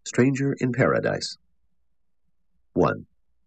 Stranger in Paradise. 1.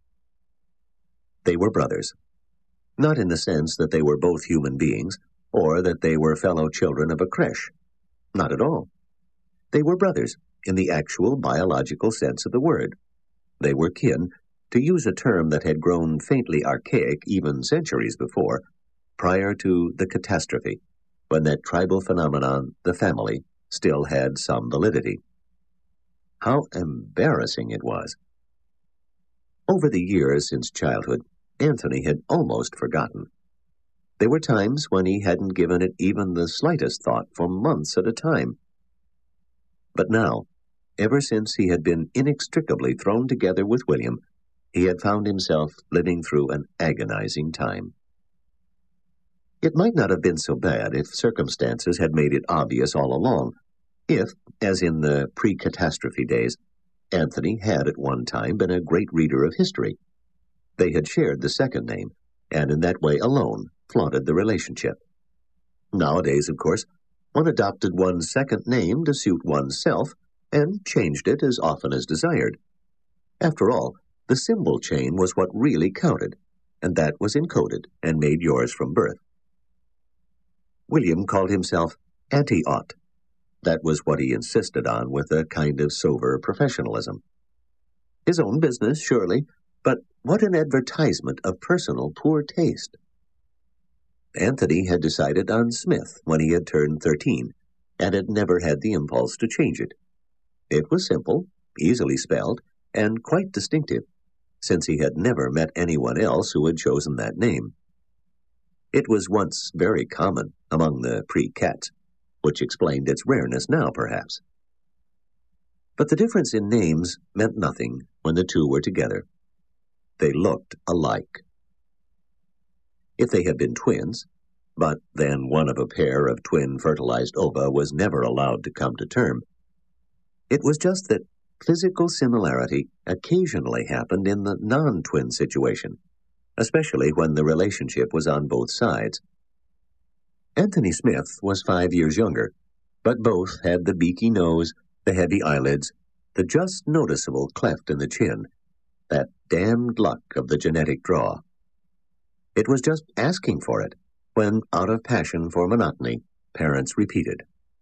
They were brothers. Not in the sense that they were both human beings, or that they were fellow children of a creche. Not at all. They were brothers, in the actual biological sense of the word. They were kin, to use a term that had grown faintly archaic even centuries before, prior to the catastrophe, when that tribal phenomenon, the family, still had some validity. How embarrassing it was. Over the years since childhood, Anthony had almost forgotten. There were times when he hadn't given it even the slightest thought for months at a time. But now, ever since he had been inextricably thrown together with William, he had found himself living through an agonizing time. It might not have been so bad if circumstances had made it obvious all along, if, as in the pre-catastrophe days, Anthony had at one time been a great reader of history. They had shared the second name, and in that way alone flaunted the relationship. Nowadays, of course, one adopted one's second name to suit oneself and changed it as often as desired. After all, the symbol chain was what really counted, and that was encoded and made yours from birth. William called himself Auntie-Ott. That was what he insisted on with a kind of sober professionalism. His own business, surely, but what an advertisement of personal poor taste. Anthony had decided on Smith when he had turned 13, and had never had the impulse to change it. It was simple, easily spelled, and quite distinctive, since he had never met anyone else who had chosen that name. It was once very common among the pre-cats, which explained its rareness now, perhaps. But the difference in names meant nothing when the two were together. They looked alike. If they had been twins, but then one of a pair of twin-fertilized ova was never allowed to come to term. It was just that physical similarity occasionally happened in the non-twin situation, especially when the relationship was on both sides. Anthony Smith was 5 years younger, but both had the beaky nose, the heavy eyelids, the just noticeable cleft in the chin, that damned luck of the genetic draw. It was just asking for it, when, out of passion for monotony, parents repeated.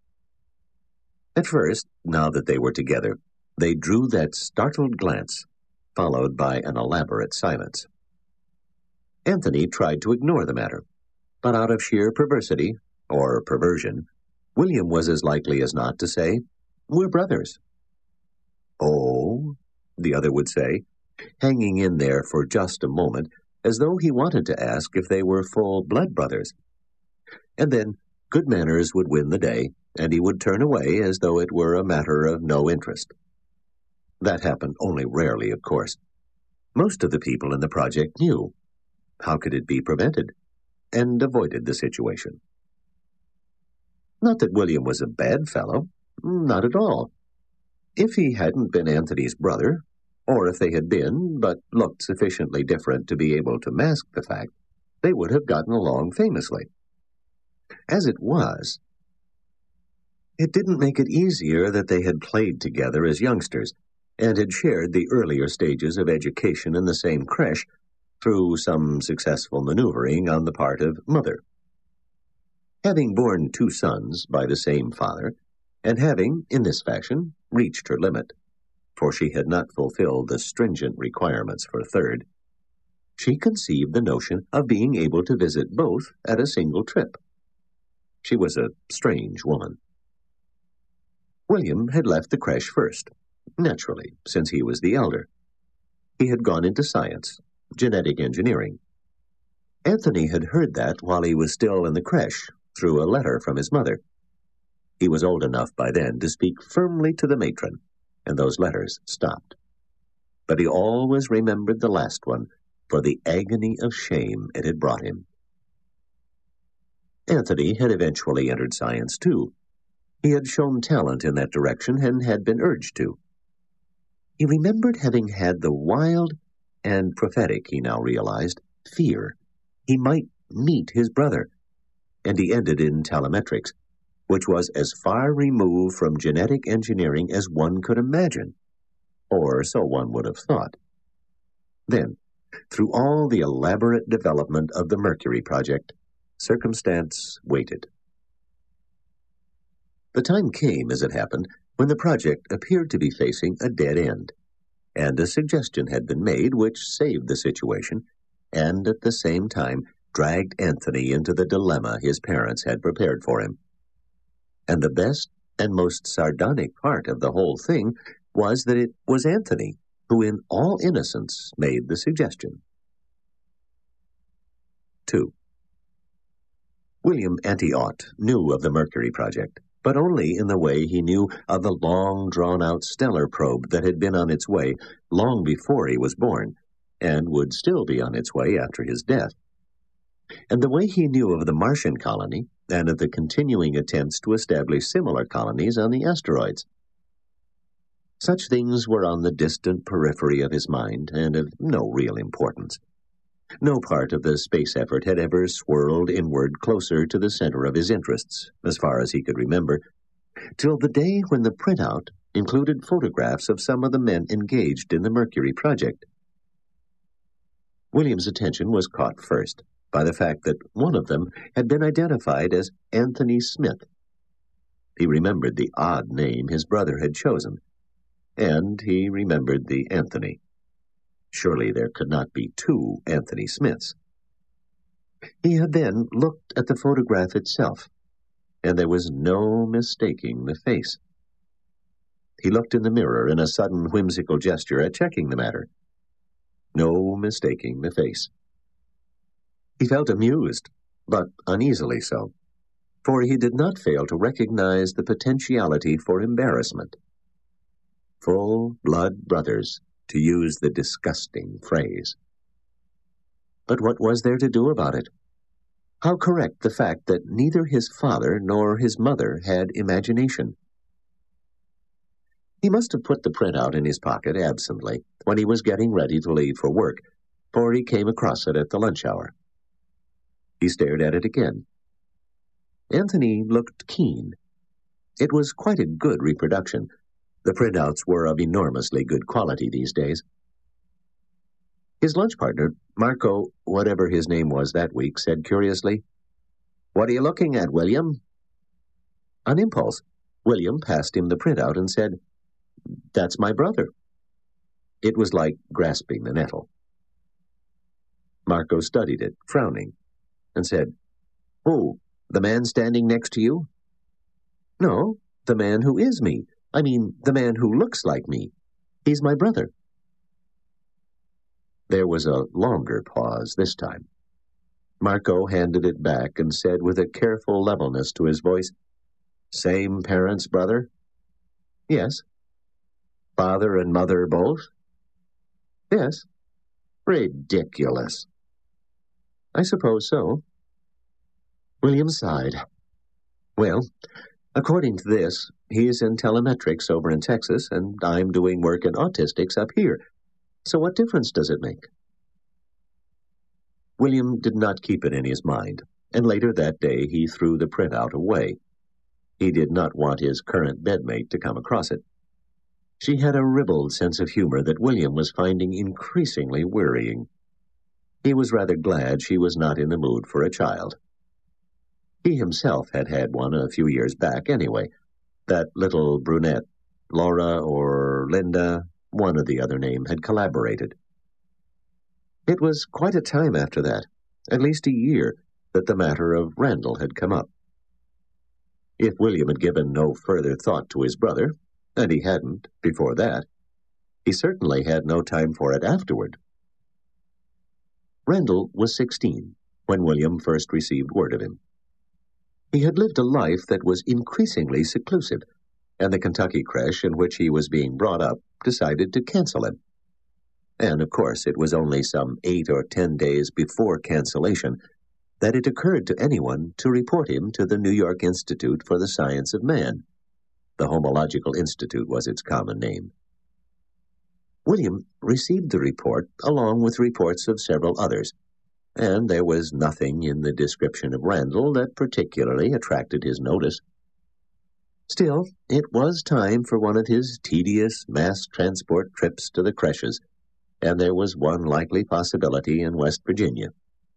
At first, now that they were together, they drew that startled glance, followed by an elaborate silence. Anthony tried to ignore the matter, but out of sheer perversity, or perversion, William was as likely as not to say, "We're brothers." "Oh," the other would say, hanging in there for just a moment, as though he wanted to ask if they were full-blood brothers. And then good manners would win the day, and he would turn away as though it were a matter of no interest. That happened only rarely, of course. Most of the people in the project knew. How could it be prevented? And avoided the situation. Not that William was a bad fellow. Not at all. If he hadn't been Anthony's brother, or if they had been, but looked sufficiently different to be able to mask the fact, they would have gotten along famously. As it was, it didn't make it easier that they had played together as youngsters, and had shared the earlier stages of education in the same creche, through some successful maneuvering on the part of Mother. Having borne 2 sons by the same father, and having, in this fashion, reached her limit, for she had not fulfilled the stringent requirements for a third, she conceived the notion of being able to visit both at a single trip. She was a strange woman. William had left the creche first, naturally, since he was the elder. He had gone into science, genetic engineering. Anthony had heard that while he was still in the creche, through a letter from his mother. He was old enough by then to speak firmly to the matron, and those letters stopped. But he always remembered the last one for the agony of shame it had brought him. Anthony had eventually entered science, too. He had shown talent in that direction and had been urged to. He remembered having had the wild and prophetic, he now realized, fear he might meet his brother, and he ended in telemetrics, which was as far removed from genetic engineering as one could imagine, or so one would have thought. Then, through all the elaborate development of the Mercury project, circumstance waited. The time came, as it happened, when the project appeared to be facing a dead end, and a suggestion had been made which saved the situation, and at the same time dragged Anthony into the dilemma his parents had prepared for him. And the best and most sardonic part of the whole thing was that it was Anthony who in all innocence made the suggestion. 2. William Antiot knew of the Mercury project, but only in the way he knew of the long drawn-out stellar probe that had been on its way long before he was born, and would still be on its way after his death. And the way he knew of the Martian colony, and of the continuing attempts to establish similar colonies on the asteroids. Such things were on the distant periphery of his mind, and of no real importance. No part of the space effort had ever swirled inward closer to the center of his interests, as far as he could remember, till the day when the printout included photographs of some of the men engaged in the Mercury project. William's attention was caught first by the fact that one of them had been identified as Anthony Smith. He remembered the odd name his brother had chosen, and he remembered the Anthony. Surely there could not be two Anthony Smiths. He had then looked at the photograph itself, and there was no mistaking the face. He looked in the mirror in a sudden whimsical gesture at checking the matter. No mistaking the face. He felt amused, but uneasily so, for he did not fail to recognize the potentiality for embarrassment. Full-blood brothers, to use the disgusting phrase. But what was there to do about it? How correct the fact that neither his father nor his mother had imagination? He must have put the printout in his pocket absently when he was getting ready to leave for work, for he came across it at the lunch hour. He stared at it again. Anthony looked keen. It was quite a good reproduction. The printouts were of enormously good quality these days. His lunch partner, Marco, whatever his name was that week, said curiously, "What are you looking at, William?" On impulse, William passed him the printout and said, "That's my brother." It was like grasping the nettle. Marco studied it, frowning, and said, "Who, the man standing next to you?" "No, the man who is me. I mean, the man who looks like me. He's my brother." There was a longer pause this time. Marco handed it back and said with a careful levelness to his voice, "Same parents, brother?" "Yes." "Father and mother both?" "Yes." "Ridiculous." "I suppose so." William sighed. "Well, according to this, he's in telemetrics over in Texas, and I'm doing work in autistics up here. So what difference does it make?" William did not keep it in his mind, and later that day he threw the printout away. He did not want his current bedmate to come across it. She had a ribald sense of humor that William was finding increasingly wearying. He was rather glad she was not in the mood for a child. He himself had had one a few years back anyway, that little brunette, Laura or Linda, one or the other name, had collaborated. It was quite a time after that, at least a year, that the matter of Randall had come up. If William had given no further thought to his brother, and he hadn't before that, he certainly had no time for it afterward. Randall was 16 when William first received word of him. He had lived a life that was increasingly seclusive, and the Kentucky creche in which he was being brought up decided to cancel him. And, of course, it was only some 8 or 10 days before cancellation that it occurred to anyone to report him to the New York Institute for the Science of Man. The Homological Institute was its common name. William received the report along with reports of several others, and there was nothing in the description of Randall that particularly attracted his notice. Still, it was time for one of his tedious mass transport trips to the creches, and there was one likely possibility in West Virginia.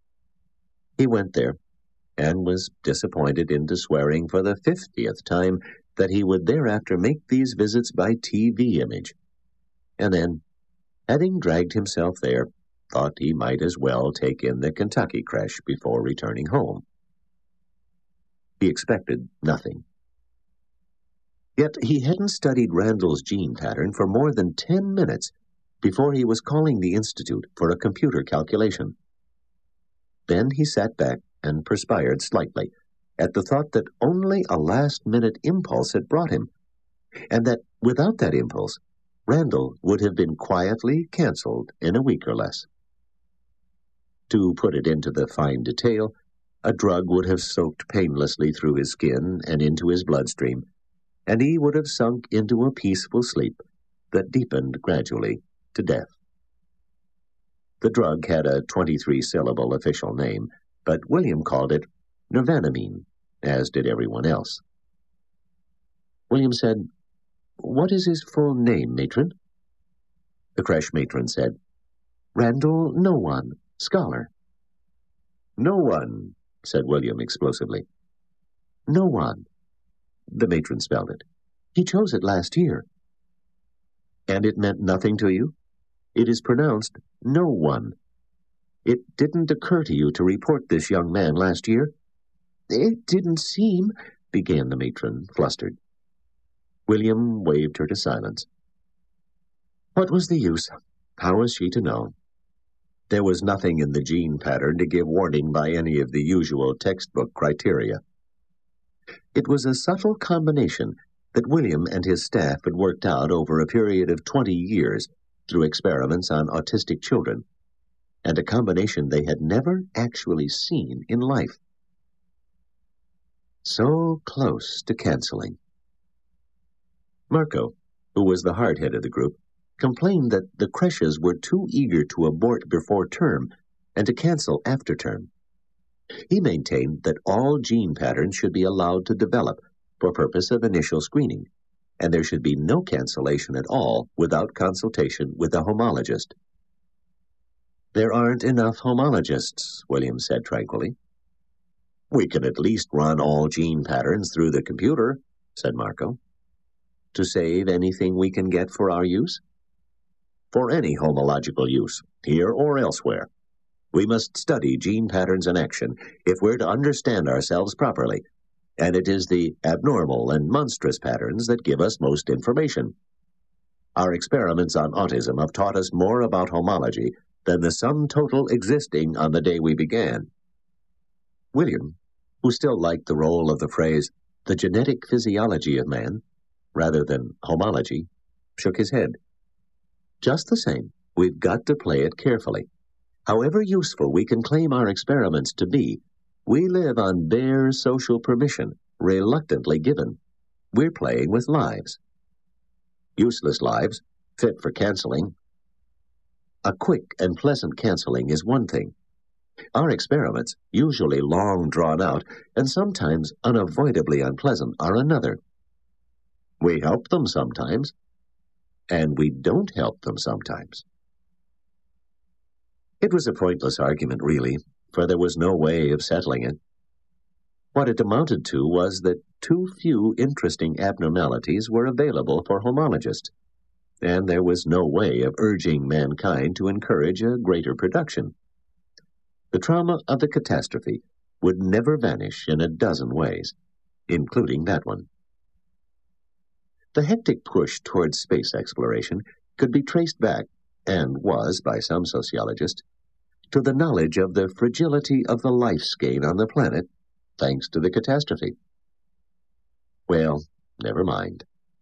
He went there, and was disappointed into swearing for the 50th time that he would thereafter make these visits by TV image. And then, having dragged himself there, thought he might as well take in the Kentucky creche before returning home. He expected nothing. Yet he hadn't studied Randall's gene pattern for more than 10 minutes before he was calling the Institute for a computer calculation. Then he sat back and perspired slightly at the thought that only a last-minute impulse had brought him, and that without that impulse, Randall would have been quietly canceled in a week or less. To put it into the fine detail, a drug would have soaked painlessly through his skin and into his bloodstream, and he would have sunk into a peaceful sleep that deepened gradually to death. The drug had a 23-syllable official name, but William called it Nirvanamine, as did everyone else. William said, "What is his full name, matron?" The creche matron said, "Randall No One, scholar." "No one," said William explosively. "No One." The matron spelled it. "He chose it last year." "And it meant nothing to you?" "It is pronounced No One." "It didn't occur to you to report this young man last year?" "It didn't seem," began the matron, flustered. William waved her to silence. What was the use? How was she to know? There was nothing in the gene pattern to give warning by any of the usual textbook criteria. It was a subtle combination that William and his staff had worked out over a period of 20 years through experiments on autistic children, and a combination they had never actually seen in life. So close to canceling. Marco, who was the hardhead of the group, complained that the creches were too eager to abort before term and to cancel after term. He maintained that all gene patterns should be allowed to develop for purpose of initial screening, and there should be no cancellation at all without consultation with a homologist. "There aren't enough homologists," William said tranquilly. "We can at least run all gene patterns through the computer," said Marco. "To save anything we can get for our use?" "For any homological use, here or elsewhere. We must study gene patterns in action if we're to understand ourselves properly, and it is the abnormal and monstrous patterns that give us most information. Our experiments on autism have taught us more about homology than the sum total existing on the day we began." William, who still liked the role of the phrase, "the genetic physiology of man," rather than homology, shook his head. "Just the same, we've got to play it carefully. However useful we can claim our experiments to be, we live on bare social permission, reluctantly given. We're playing with lives. Useless lives, fit for canceling. A quick and pleasant canceling is one thing. Our experiments, usually long drawn out and sometimes unavoidably unpleasant, are another. We help them sometimes, and we don't help them sometimes." It was a pointless argument, really, for there was no way of settling it. What it amounted to was that too few interesting abnormalities were available for homologists, and there was no way of urging mankind to encourage a greater production. The trauma of the catastrophe would never vanish in a dozen ways, including that one. The hectic push towards space exploration could be traced back, and was by some sociologists, to the knowledge of the fragility of the life skein on the planet, thanks to the catastrophe. Well, never mind.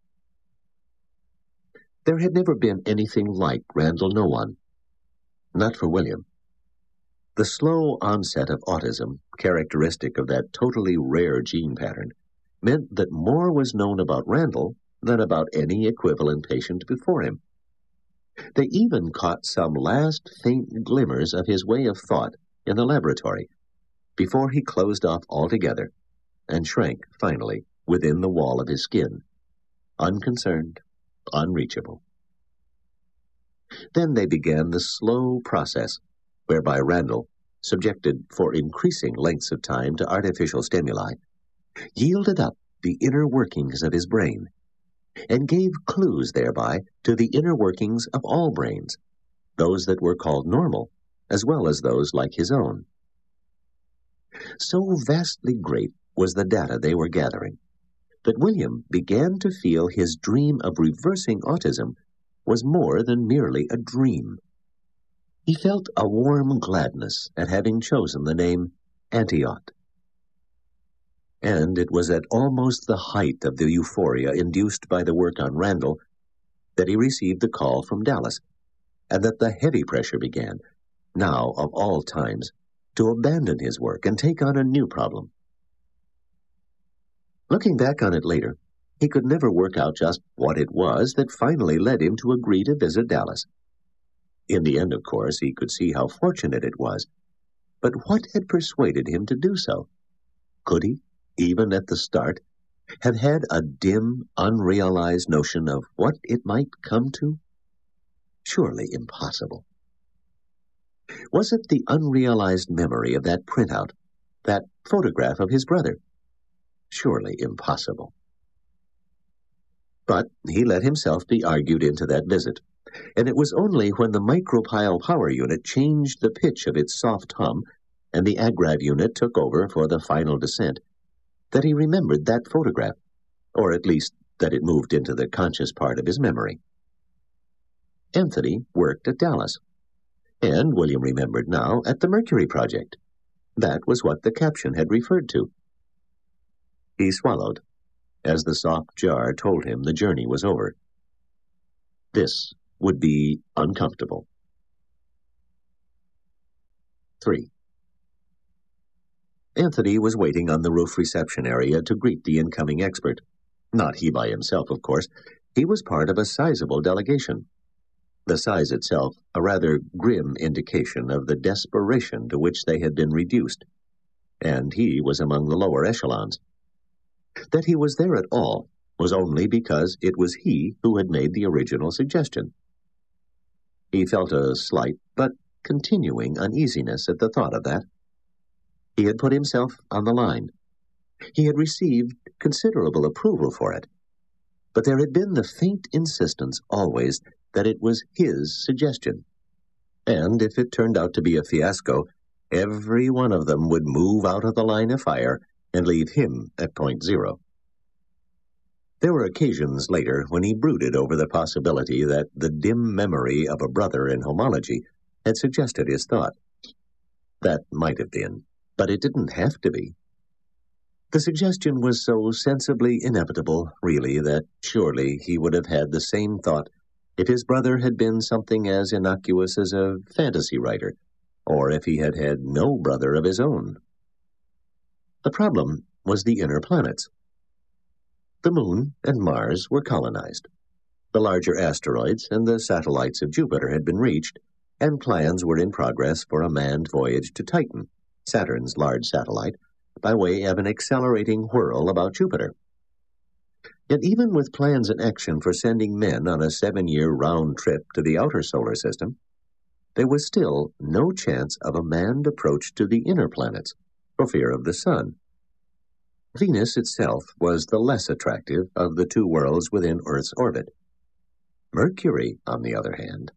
There had never been anything like Randall No One. Not for William. The slow onset of autism, characteristic of that totally rare gene pattern, meant that more was known about Randall than about any equivalent patient before him. They even caught some last faint glimmers of his way of thought in the laboratory, before he closed off altogether and shrank finally within the wall of his skin, unconcerned, unreachable. Then they began the slow process whereby Randall, subjected for increasing lengths of time to artificial stimuli, yielded up the inner workings of his brain, and gave clues thereby to the inner workings of all brains, those that were called normal, as well as those like his own. So vastly great was the data they were gathering that William began to feel his dream of reversing autism was more than merely a dream. He felt a warm gladness at having chosen the name Antiot. And it was at almost the height of the euphoria induced by the work on Randall that he received the call from Dallas, and that the heavy pressure began, now of all times, to abandon his work and take on a new problem. Looking back on it later, he could never work out just what it was that finally led him to agree to visit Dallas. In the end, of course, he could see how fortunate it was. But what had persuaded him to do so? Could he, even at the start, have had a dim, unrealized notion of what it might come to? Surely impossible. Was it the unrealized memory of that printout, that photograph of his brother? Surely impossible. But he let himself be argued into that visit, and it was only when the micropile power unit changed the pitch of its soft hum and the Agrav unit took over for the final descent that he remembered that photograph, or at least that it moved into the conscious part of his memory. Anthony worked at Dallas, and William remembered now at the Mercury Project. That was what the caption had referred to. He swallowed, as the soft jar told him the journey was over. This would be uncomfortable. 3. Anthony was waiting on the roof reception area to greet the incoming expert. Not he by himself, of course. He was part of a sizable delegation. The size itself a rather grim indication of the desperation to which they had been reduced, and he was among the lower echelons. That he was there at all was only because it was he who had made the original suggestion. He felt a slight but continuing uneasiness at the thought of that. He had put himself on the line. He had received considerable approval for it. But there had been the faint insistence always that it was his suggestion. And if it turned out to be a fiasco, every one of them would move out of the line of fire and leave him at point zero. There were occasions later when he brooded over the possibility that the dim memory of a brother in homology had suggested his thought. That might have been, but it didn't have to be. The suggestion was so sensibly inevitable, really, that surely he would have had the same thought if his brother had been something as innocuous as a fantasy writer, or if he had had no brother of his own. The problem was the inner planets. The Moon and Mars were colonized. The larger asteroids and the satellites of Jupiter had been reached, and plans were in progress for a manned voyage to Titan, Saturn's large satellite, by way of an accelerating whirl about Jupiter. Yet even with plans in action for sending men on a 7-year round trip to the outer solar system, there was still no chance of a manned approach to the inner planets, for fear of the sun. Venus itself was the less attractive of the two worlds within Earth's orbit. Mercury, on the other hand.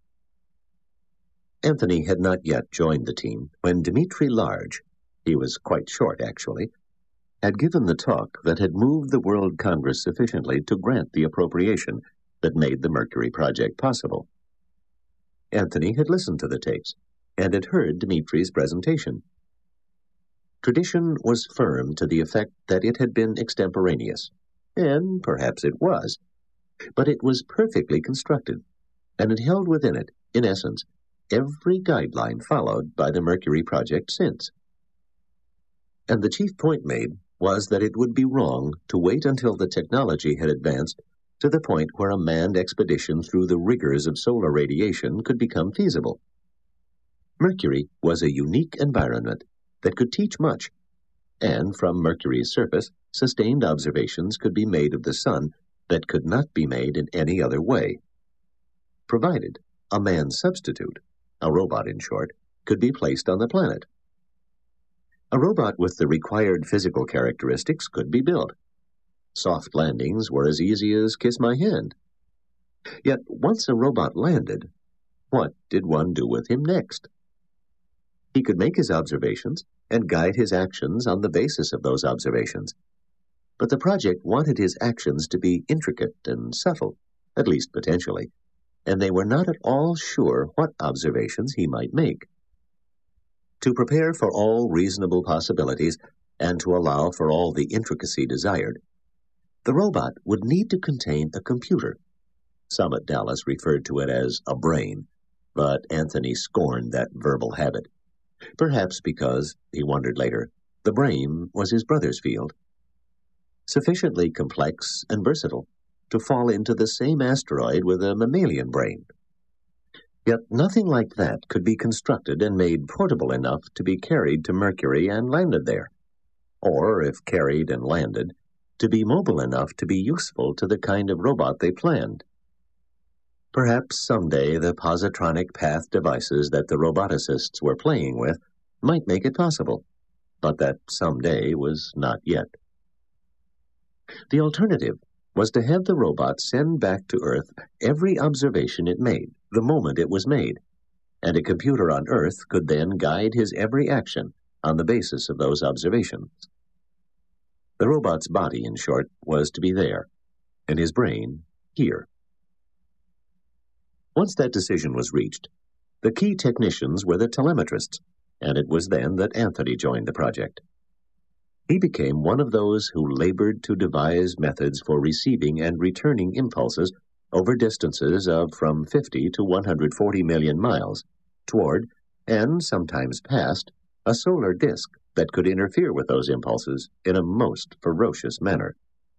Anthony had not yet joined the team when Dmitri Large, he was quite short actually, had given the talk that had moved the World Congress sufficiently to grant the appropriation that made the Mercury Project possible. Anthony had listened to the tapes and had heard Dmitri's presentation. Tradition was firm to the effect that it had been extemporaneous, and perhaps it was, but it was perfectly constructed, and it held within it, in essence, every guideline followed by the Mercury Project since. And the chief point made was that it would be wrong to wait until the technology had advanced to the point where a manned expedition through the rigors of solar radiation could become feasible. Mercury was a unique environment that could teach much, and from Mercury's surface, sustained observations could be made of the sun that could not be made in any other way, provided a man substitute, a robot in short, could be placed on the planet. A robot with the required physical characteristics could be built. Soft landings were as easy as kiss my hand. Yet once a robot landed, what did one do with him next? He could make his observations and guide his actions on the basis of those observations. But the project wanted his actions to be intricate and subtle, at least potentially, and they were not at all sure what observations he might make. To prepare for all reasonable possibilities and to allow for all the intricacy desired, the robot would need to contain a computer. Some at Dallas referred to it as a brain, but Anthony scorned that verbal habit. Perhaps because, he wondered later, the brain was his brother's field. Sufficiently complex and versatile to fall into the same asteroid with a mammalian brain. Yet nothing like that could be constructed and made portable enough to be carried to Mercury and landed there, or, if carried and landed, to be mobile enough to be useful to the kind of robot they planned. Perhaps someday the positronic path devices that the roboticists were playing with might make it possible, but that someday was not yet. The alternative was to have the robot send back to Earth every observation it made, the moment it was made, and a computer on Earth could then guide his every action on the basis of those observations. The robot's body, in short, was to be there, and his brain here. Once that decision was reached, the key technicians were the telemetrists, and it was then that Anthony joined the project. He became one of those who labored to devise methods for receiving and returning impulses over distances of from 50 to 140 million miles toward, and sometimes past, a solar disk that could interfere with those impulses in a most ferocious manner.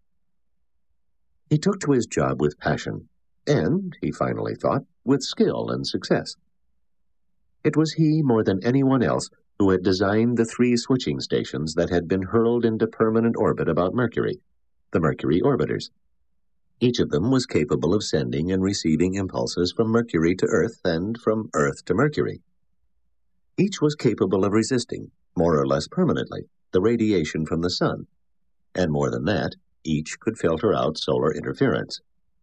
He took to his job with passion, and, he finally thought, with skill and success. It was he, more than anyone else, who had designed the 3 switching stations that had been hurled into permanent orbit about Mercury, the Mercury orbiters. Each of them was capable of sending and receiving impulses from Mercury to Earth and from Earth to Mercury. Each was capable of resisting, more or less permanently, the radiation from the sun, and more than that, each could filter out solar interference.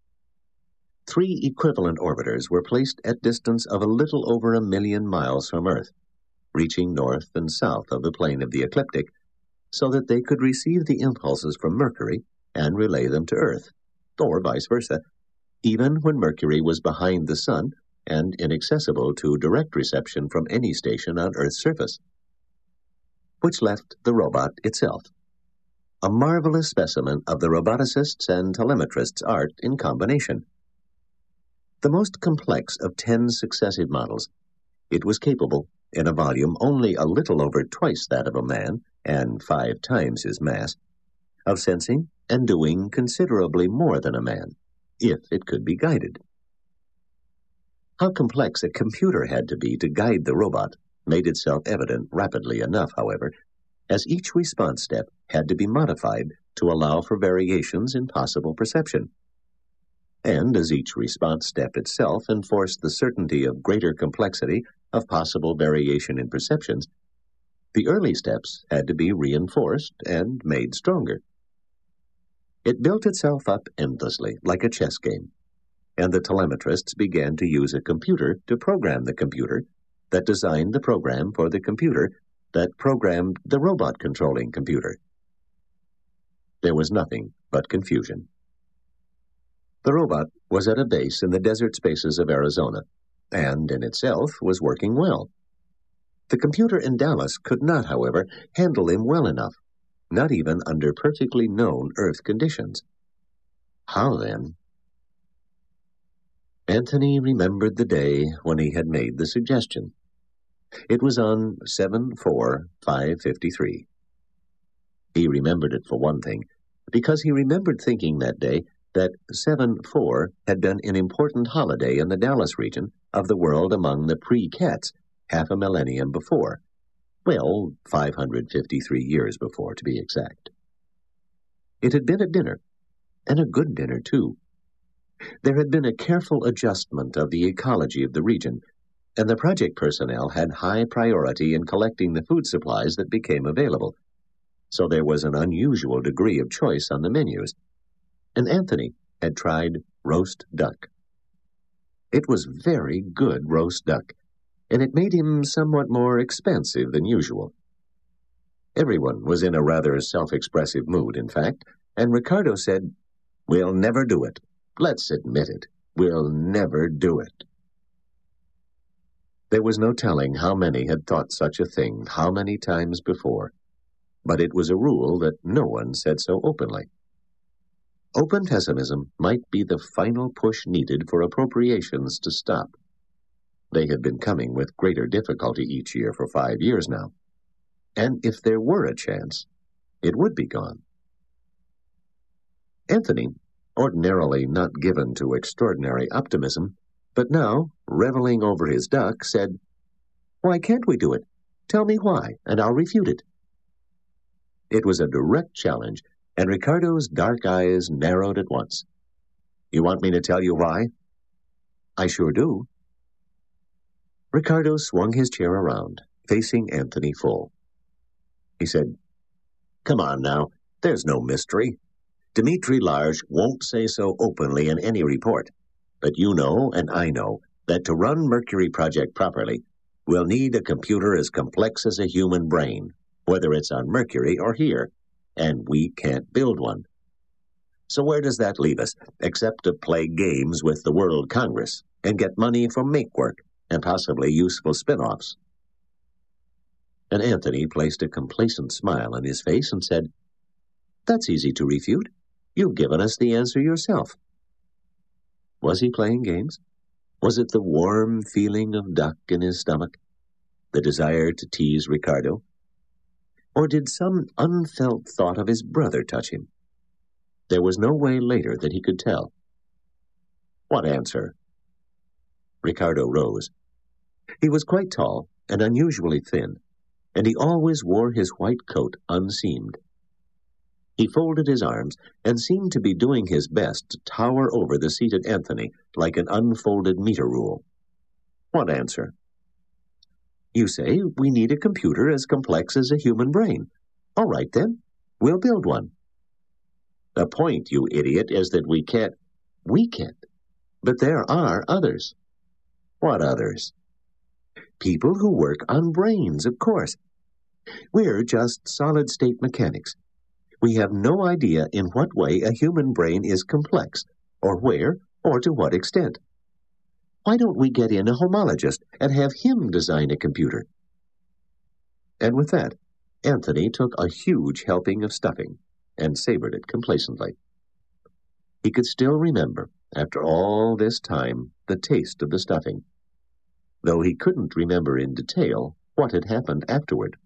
3 equivalent orbiters were placed at distance of a little over 1 million miles from Earth, reaching north and south of the plane of the ecliptic, so that they could receive the impulses from Mercury and relay them to Earth, or vice versa, even when Mercury was behind the sun and inaccessible to direct reception from any station on Earth's surface. Which left the robot itself, a marvelous specimen of the roboticists' and telemetrists' art in combination. The most complex of 10 successive models, it was capable, in a volume only a little over twice that of a man and 5 times his mass, of sensing and doing considerably more than a man, if it could be guided. How complex a computer had to be to guide the robot made itself evident rapidly enough, however, as each response step had to be modified to allow for variations in possible perception. And as each response step itself enforced the certainty of greater complexity of possible variation in perceptions, the early steps had to be reinforced and made stronger. It built itself up endlessly, like a chess game, and the telemetrists began to use a computer to program the computer that designed the program for the computer that programmed the robot-controlling computer. There was nothing but confusion. The robot was at a base in the desert spaces of Arizona, and in itself was working well. The computer in Dallas could not, however, handle him well enough, not even under perfectly known Earth conditions. How then? Anthony remembered the day when he had made the suggestion. It was on 7/4/553. He remembered it for one thing, because he remembered thinking that day that 7/4 had been an important holiday in the Dallas region of the world among the pre-cats, half a millennium before. Well, 553 years before, to be exact. It had been a dinner, and a good dinner, too. There had been a careful adjustment of the ecology of the region, and the project personnel had high priority in collecting the food supplies that became available, so there was an unusual degree of choice on the menus, and Anthony had tried roast duck. It was very good roast duck, and it made him somewhat more expensive than usual. Everyone was in a rather self-expressive mood, in fact, and Ricardo said, "We'll never do it. Let's admit it. We'll never do it." There was no telling how many had thought such a thing how many times before, but it was a rule that no one said so openly. Open pessimism might be the final push needed for appropriations to stop. They had been coming with greater difficulty each year for 5 years now, and if there were a chance, it would be gone. Anthony, ordinarily not given to extraordinary optimism, but now, reveling over his duck, said, "Why can't we do it? Tell me why, and I'll refute it." It was a direct challenge, and Ricardo's dark eyes narrowed at once. "You want me to tell you why?" "I sure do." Ricardo swung his chair around, facing Anthony full. He said, "Come on now, there's no mystery. Dmitri Large won't say so openly in any report, but you know and I know that to run Mercury Project properly, we'll need a computer as complex as a human brain, whether it's on Mercury or here, and we can't build one. So where does that leave us, except to play games with the World Congress and get money from make-work and possibly useful spin-offs?" And Anthony placed a complacent smile on his face and said, "That's easy to refute. You've given us the answer yourself." Was he playing games? Was it the warm feeling of duck in his stomach, the desire to tease Ricardo? Or did some unfelt thought of his brother touch him? There was no way later that he could tell. "What answer?" Ricardo rose. He was quite tall and unusually thin, and he always wore his white coat unseamed. He folded his arms and seemed to be doing his best to tower over the seated Anthony like an unfolded meter rule. "What answer?" "You say we need a computer as complex as a human brain. All right, then. We'll build one." "The point, you idiot, is that we can't—" "We can't. But there are others." "What others?" "People who work on brains, of course. We're just solid-state mechanics. We have no idea in what way a human brain is complex, or where, or to what extent. Why don't we get in a homologist and have him design a computer?" And with that, Anthony took a huge helping of stuffing and savored it complacently. He could still remember, after all this time, the taste of the stuffing, though he couldn't remember in detail what had happened afterward.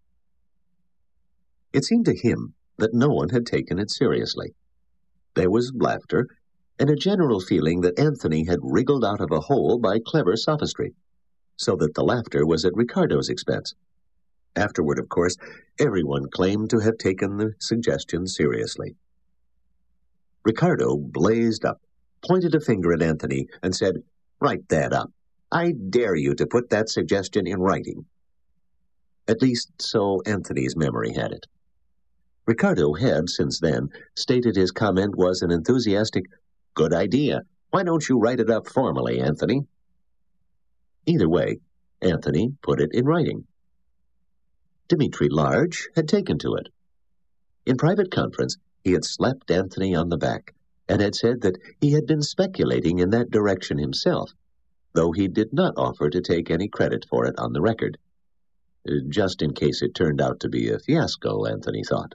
It seemed to him that no one had taken it seriously. There was laughter, and a general feeling that Anthony had wriggled out of a hole by clever sophistry, so that the laughter was at Ricardo's expense. Afterward, of course, everyone claimed to have taken the suggestion seriously. Ricardo blazed up, pointed a finger at Anthony, and said, "Write that up. I dare you to put that suggestion in writing." At least, so Anthony's memory had it. Ricardo had, since then, stated his comment was an enthusiastic, "Good idea. Why don't you write it up formally, Anthony?" Either way, Anthony put it in writing. Dmitri Large had taken to it. In private conference, he had slapped Anthony on the back and had said that he had been speculating in that direction himself, though he did not offer to take any credit for it on the record. Just in case it turned out to be a fiasco, Anthony thought.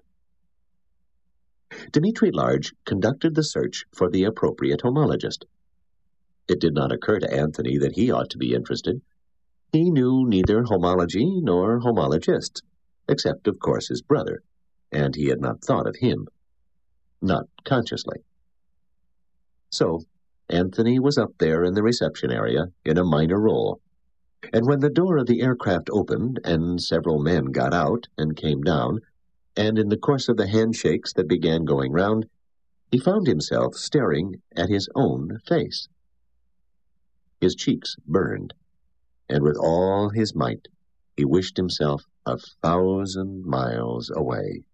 Dmitri Large conducted the search for the appropriate homologist. It did not occur to Anthony that he ought to be interested. He knew neither homology nor homologists, except, of course, his brother, and he had not thought of him. Not consciously. So, Anthony was up there in the reception area in a minor role, and when the door of the aircraft opened and several men got out and came down, and in the course of the handshakes that began going round, he found himself staring at his own face. His cheeks burned, and with all his might, he wished himself 1,000 miles away.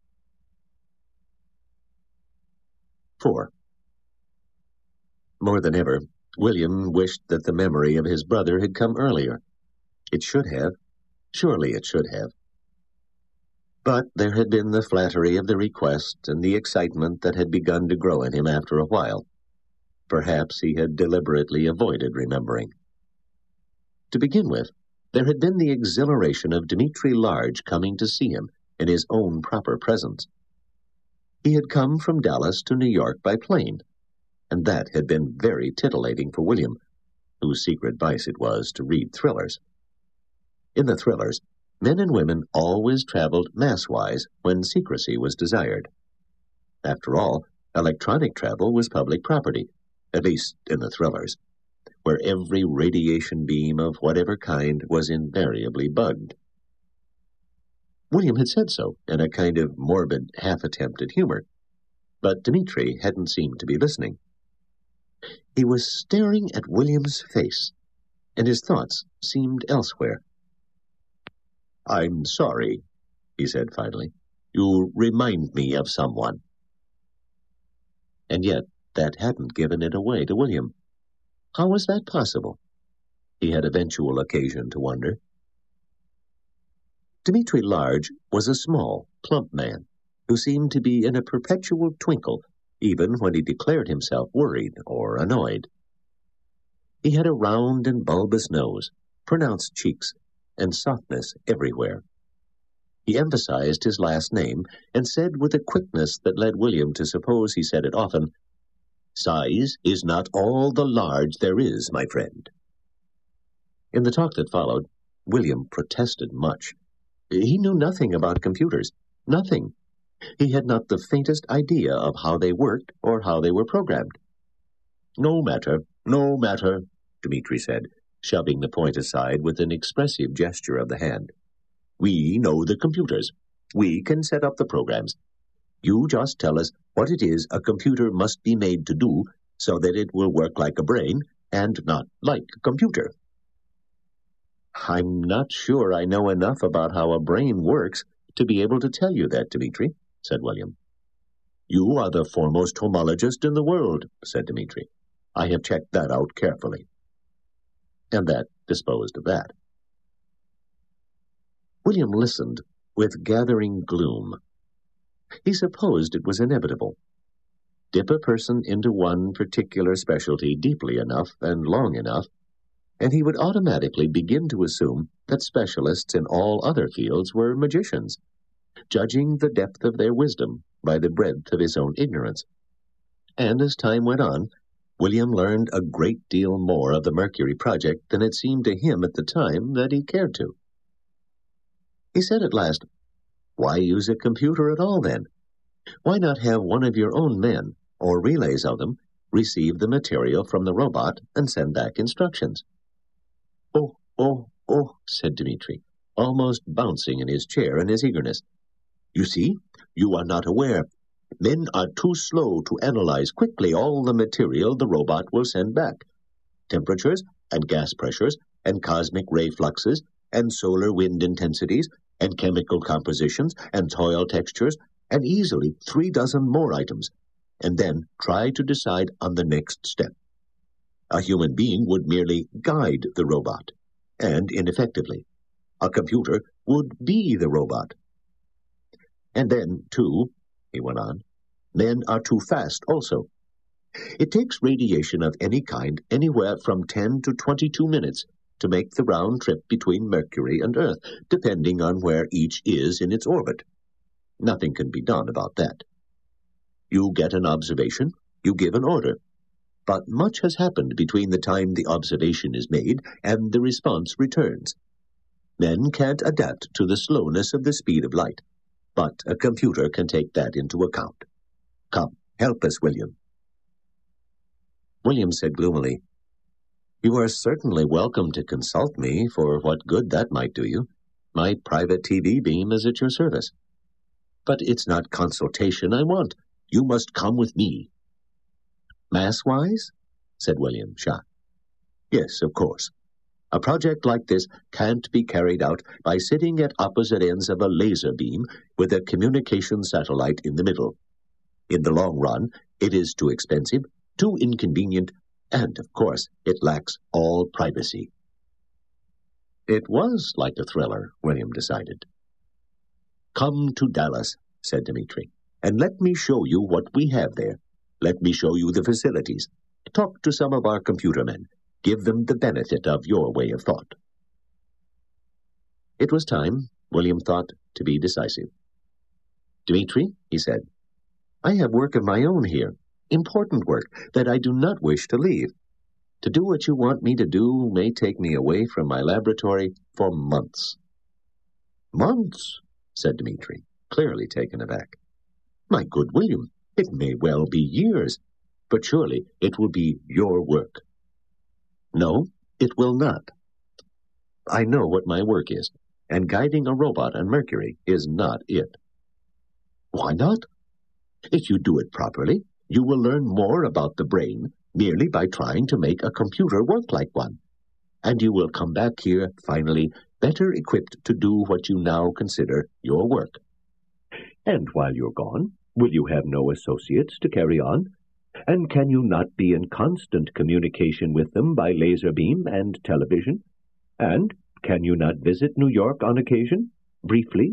4. More than ever, William wished that the memory of his brother had come earlier. It should have. Surely it should have. But there had been the flattery of the request and the excitement that had begun to grow in him after a while. Perhaps he had deliberately avoided remembering. To begin with, there had been the exhilaration of Dmitri Large coming to see him in his own proper presence. He had come from Dallas to New York by plane, and that had been very titillating for William, whose secret vice it was to read thrillers. In the thrillers, men and women always traveled mass-wise when secrecy was desired. After all, electronic travel was public property, at least in the thrillers, where every radiation beam of whatever kind was invariably bugged. William had said so in a kind of morbid, half-attempt at humor, but Dmitri hadn't seemed to be listening. He was staring at William's face, and his thoughts seemed elsewhere. "I'm sorry," he said finally. "You remind me of someone." And yet that hadn't given it away to William. How was that possible? He had eventual occasion to wonder. Dmitri Large was a small, plump man who seemed to be in a perpetual twinkle even when he declared himself worried or annoyed. He had a round and bulbous nose, pronounced cheeks, and softness everywhere. He emphasized his last name and said with a quickness that led William to suppose he said it often, "Size is not all the large there is, my friend." In the talk that followed, William protested much. He knew nothing about computers, nothing. He had not the faintest idea of how they worked or how they were programmed. No matter, Dmitri said, shoving the point aside with an expressive gesture of the hand. "We know the computers. We can set up the programs. You just tell us what it is a computer must be made to do so that it will work like a brain and not like a computer." "I'm not sure I know enough about how a brain works to be able to tell you that, Dmitri," said William. "You are the foremost homologist in the world," said Dmitri. "I have checked that out carefully." And that disposed of that. William listened with gathering gloom. He supposed it was inevitable. Dip a person into one particular specialty deeply enough and long enough, and he would automatically begin to assume that specialists in all other fields were magicians, judging the depth of their wisdom by the breadth of his own ignorance. And as time went on, William learned a great deal more of the Mercury project than it seemed to him at the time that he cared to. He said at last, "Why use a computer at all, then? Why not have one of your own men, or relays of them, receive the material from the robot and send back instructions?" Oh, said Dmitri, almost bouncing in his chair in his eagerness. "You see, you are not aware. Men are too slow to analyze quickly all the material the robot will send back. Temperatures and gas pressures and cosmic ray fluxes and solar wind intensities and chemical compositions and soil textures and easily 36 more items, and then try to decide on the next step. A human being would merely guide the robot, and ineffectively. A computer would be the robot. And then, too, he went on, men are too fast also. It takes radiation of any kind anywhere from 10 to 22 minutes to make the round trip between Mercury and Earth, depending on where each is in its orbit. Nothing can be done about that. You get an observation, you give an order. But much has happened between the time the observation is made and the response returns. Men can't adapt to the slowness of the speed of light, but a computer can take that into account. Come, help us, William." William said gloomily, "You are certainly welcome to consult me for what good that might do you. My private TV beam is at your service." But it's not consultation I want. You must come with me. Mass-wise? Said William, shocked. Yes, of course. A project like this can't be carried out by sitting at opposite ends of a laser beam with a communication satellite in the middle. In the long run, it is too expensive, too inconvenient, and, of course, it lacks all privacy. It was like a thriller, William decided. Come to Dallas, said Dmitri, and let me show you what we have there. Let me show you the facilities. Talk to some of our computer men. Give them the benefit of your way of thought. It was time, William thought, to be decisive. Dmitri, he said, I have work of my own here, important work that I do not wish to leave. To do what you want me to do may take me away from my laboratory for months. Months, said Dmitri, clearly taken aback. My good William, it may well be years, but surely it will be your work. No, it will not. I know what my work is, and guiding a robot on Mercury is not it. Why not? If you do it properly, you will learn more about the brain merely by trying to make a computer work like one, and you will come back here, finally, better equipped to do what you now consider your work. And while you're gone, will you have no associates to carry on? And can you not be in constant communication with them by laser beam and television? And can you not visit New York on occasion, briefly?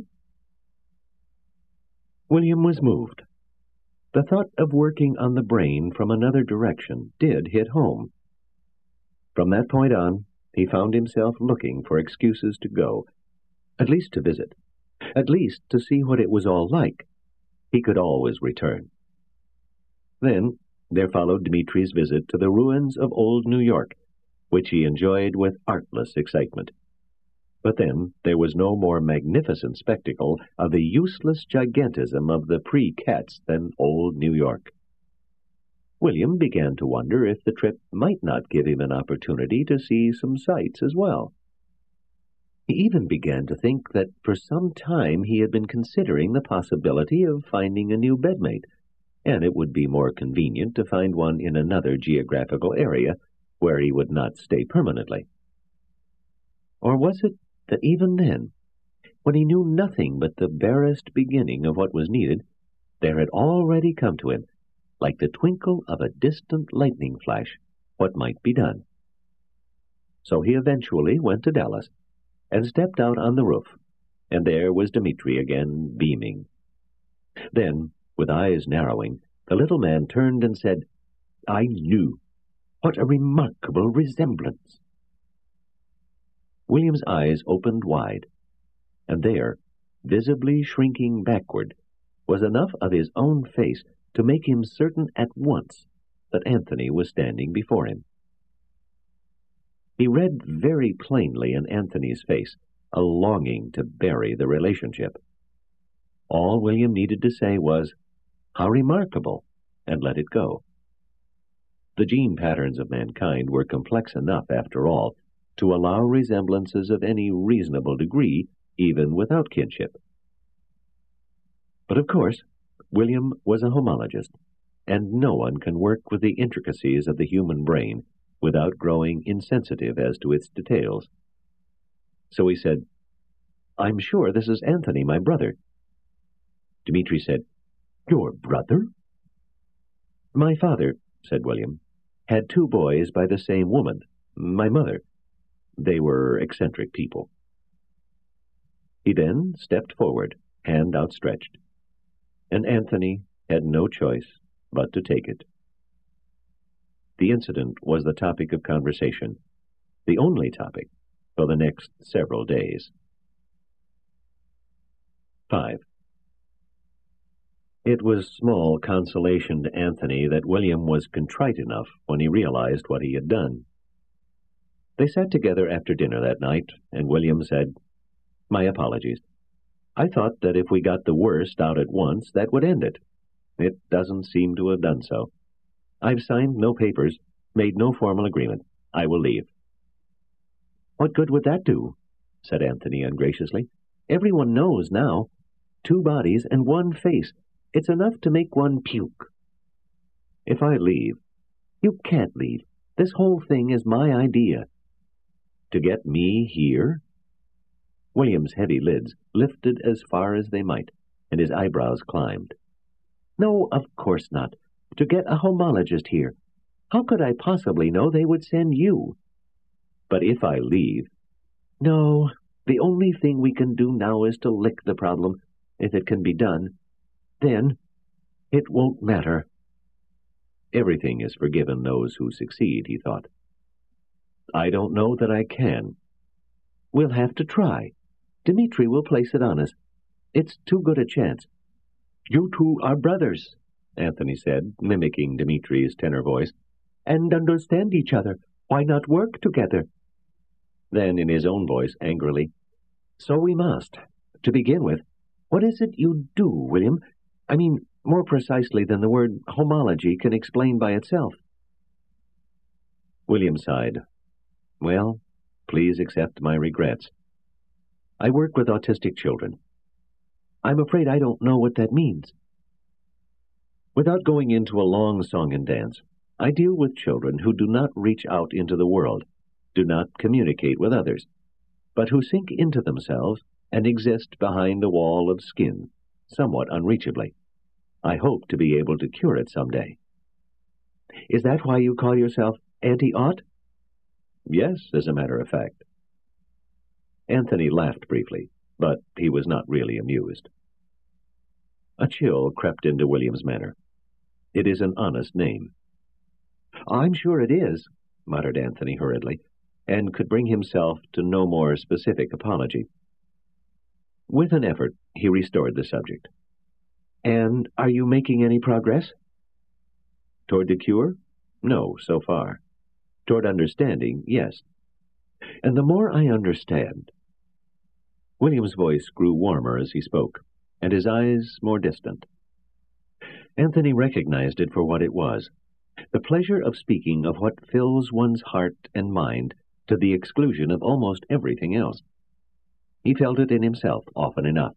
William was moved. The thought of working on the brain from another direction did hit home. From that point on, he found himself looking for excuses to go, at least to visit, at least to see what it was all like. He could always return. Then there followed Dmitri's visit to the ruins of old New York, which he enjoyed with artless excitement. But then there was no more magnificent spectacle of the useless gigantism of the pre-Cats than old New York. William began to wonder if the trip might not give him an opportunity to see some sights as well. He even began to think that for some time he had been considering the possibility of finding a new bedmate, and it would be more convenient to find one in another geographical area where he would not stay permanently. Or was it that even then, when he knew nothing but the barest beginning of what was needed, there had already come to him, like the twinkle of a distant lightning flash, what might be done? So he eventually went to Dallas and stepped out on the roof, and there was Dmitri again, beaming. Then, with eyes narrowing, the little man turned and said, I knew. What a remarkable resemblance! William's eyes opened wide, and there, visibly shrinking backward, was enough of his own face to make him certain at once that Anthony was standing before him. He read very plainly in Anthony's face a longing to bury the relationship. All William needed to say was, how remarkable, and let it go. The gene patterns of mankind were complex enough, after all, to allow resemblances of any reasonable degree, even without kinship. But of course, William was a homologist, and no one can work with the intricacies of the human brain without growing insensitive as to its details. So he said, I'm sure this is Anthony, my brother. Dmitri said, Your brother? My father, said William, had 2 boys by the same woman, my mother. They were eccentric people. He then stepped forward, hand outstretched, and Anthony had no choice but to take it. The incident was the topic of conversation, the only topic for the next several days. 5. It was small consolation to Anthony that William was contrite enough when he realized what he had done. They sat together after dinner that night, and William said, My apologies. I thought that if we got the worst out at once, that would end it. It doesn't seem to have done so. I've signed no papers, made no formal agreement. I will leave. What good would that do? Said Anthony ungraciously. Everyone knows now. 2 bodies and 1 face. It's enough to make one puke. If I leave, you can't leave. This whole thing is my idea. To get me here? William's heavy lids lifted as far as they might, and his eyebrows climbed. No, of course not. To get a homologist here. How could I possibly know they would send you? But if I leave... No, the only thing we can do now is to lick the problem, if it can be done. Then, it won't matter. Everything is forgiven those who succeed, he thought. I don't know that I can. We'll have to try. Dmitri will place it on us. It's too good a chance. You two are brothers, Anthony said, mimicking Dmitri's tenor voice, and understand each other. Why not work together? Then, in his own voice, angrily, So we must. To begin with, what is it you do, William? I mean, more precisely than the word homology can explain by itself. William sighed. Well, please accept my regrets. I work with autistic children. I'm afraid I don't know what that means. Without going into a long song and dance, I deal with children who do not reach out into the world, do not communicate with others, but who sink into themselves and exist behind a wall of skin, somewhat unreachably. I hope to be able to cure it someday. Is that why you call yourself Anti-Aut? Yes, as a matter of fact. Anthony laughed briefly, but he was not really amused. A chill crept into William's manner. It is an honest name. I'm sure it is, muttered Anthony hurriedly, and could bring himself to no more specific apology. With an effort, he restored the subject. And are you making any progress? Toward the cure? No, so far. Toward understanding, yes. And the more I understand... William's voice grew warmer as he spoke, and his eyes more distant. Anthony recognized it for what it was, the pleasure of speaking of what fills one's heart and mind to the exclusion of almost everything else. He felt it in himself often enough.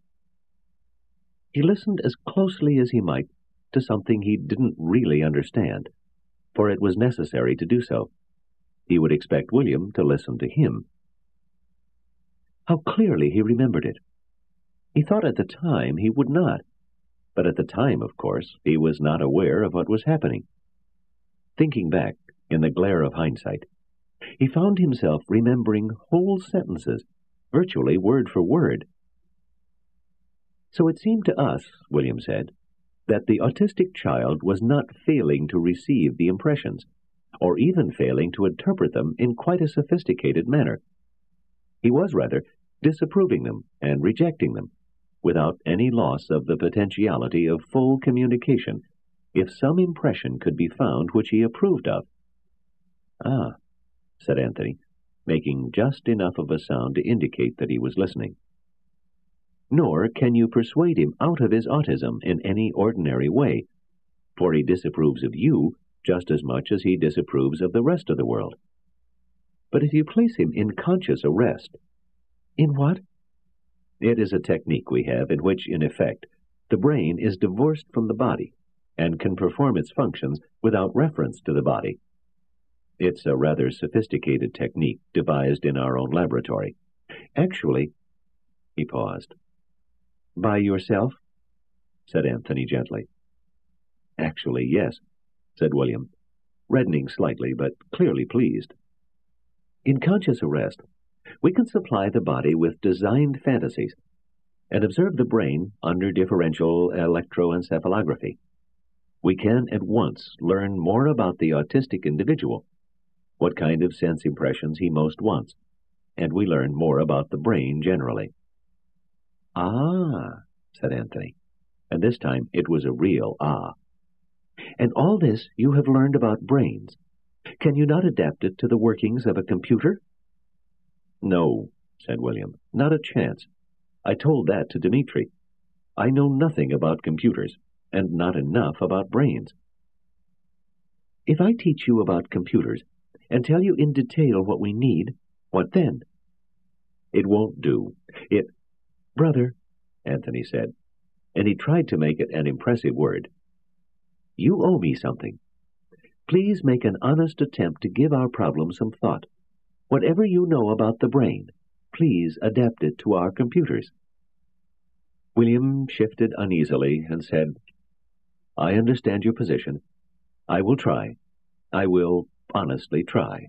He listened as closely as he might to something he didn't really understand, for it was necessary to do so. He would expect William to listen to him. How clearly he remembered it. He thought at the time he would not, but at the time, of course, he was not aware of what was happening. Thinking back, in the glare of hindsight, he found himself remembering whole sentences, virtually word for word. So it seemed to us, William said, that the autistic child was not failing to receive the impressions, or even failing to interpret them in quite a sophisticated manner. He was, rather, disapproving them and rejecting them, without any loss of the potentiality of full communication, if some impression could be found which he approved of. Ah, said Anthony, making just enough of a sound to indicate that he was listening. Nor can you persuade him out of his autism in any ordinary way, for he disapproves of you just as much as he disapproves of the rest of the world. But if you place him in conscious arrest... In what? It is a technique we have in which, in effect, the brain is divorced from the body and can perform its functions without reference to the body. It's a rather sophisticated technique devised in our own laboratory. Actually, he paused. By yourself? Said Anthony gently. Actually, yes, said William, reddening slightly but clearly pleased. In conscious arrest, we can supply the body with designed fantasies and observe the brain under differential electroencephalography. We can at once learn more about the autistic individual, what kind of sense impressions he most wants, and we learn more about the brain generally. Ah, said Anthony, and this time it was a real ah. And all this you have learned about brains. Can you not adapt it to the workings of a computer? No, said William, not a chance. I told that to Dmitri. I know nothing about computers, and not enough about brains. If I teach you about computers, and tell you in detail what we need, what then? It won't do. Brother, Anthony said, and he tried to make it an impressive word. "You owe me something. Please make an honest attempt to give our problem some thought. Whatever you know about the brain, please adapt it to our computers." William shifted uneasily and said, "I understand your position. I will try. I will honestly try."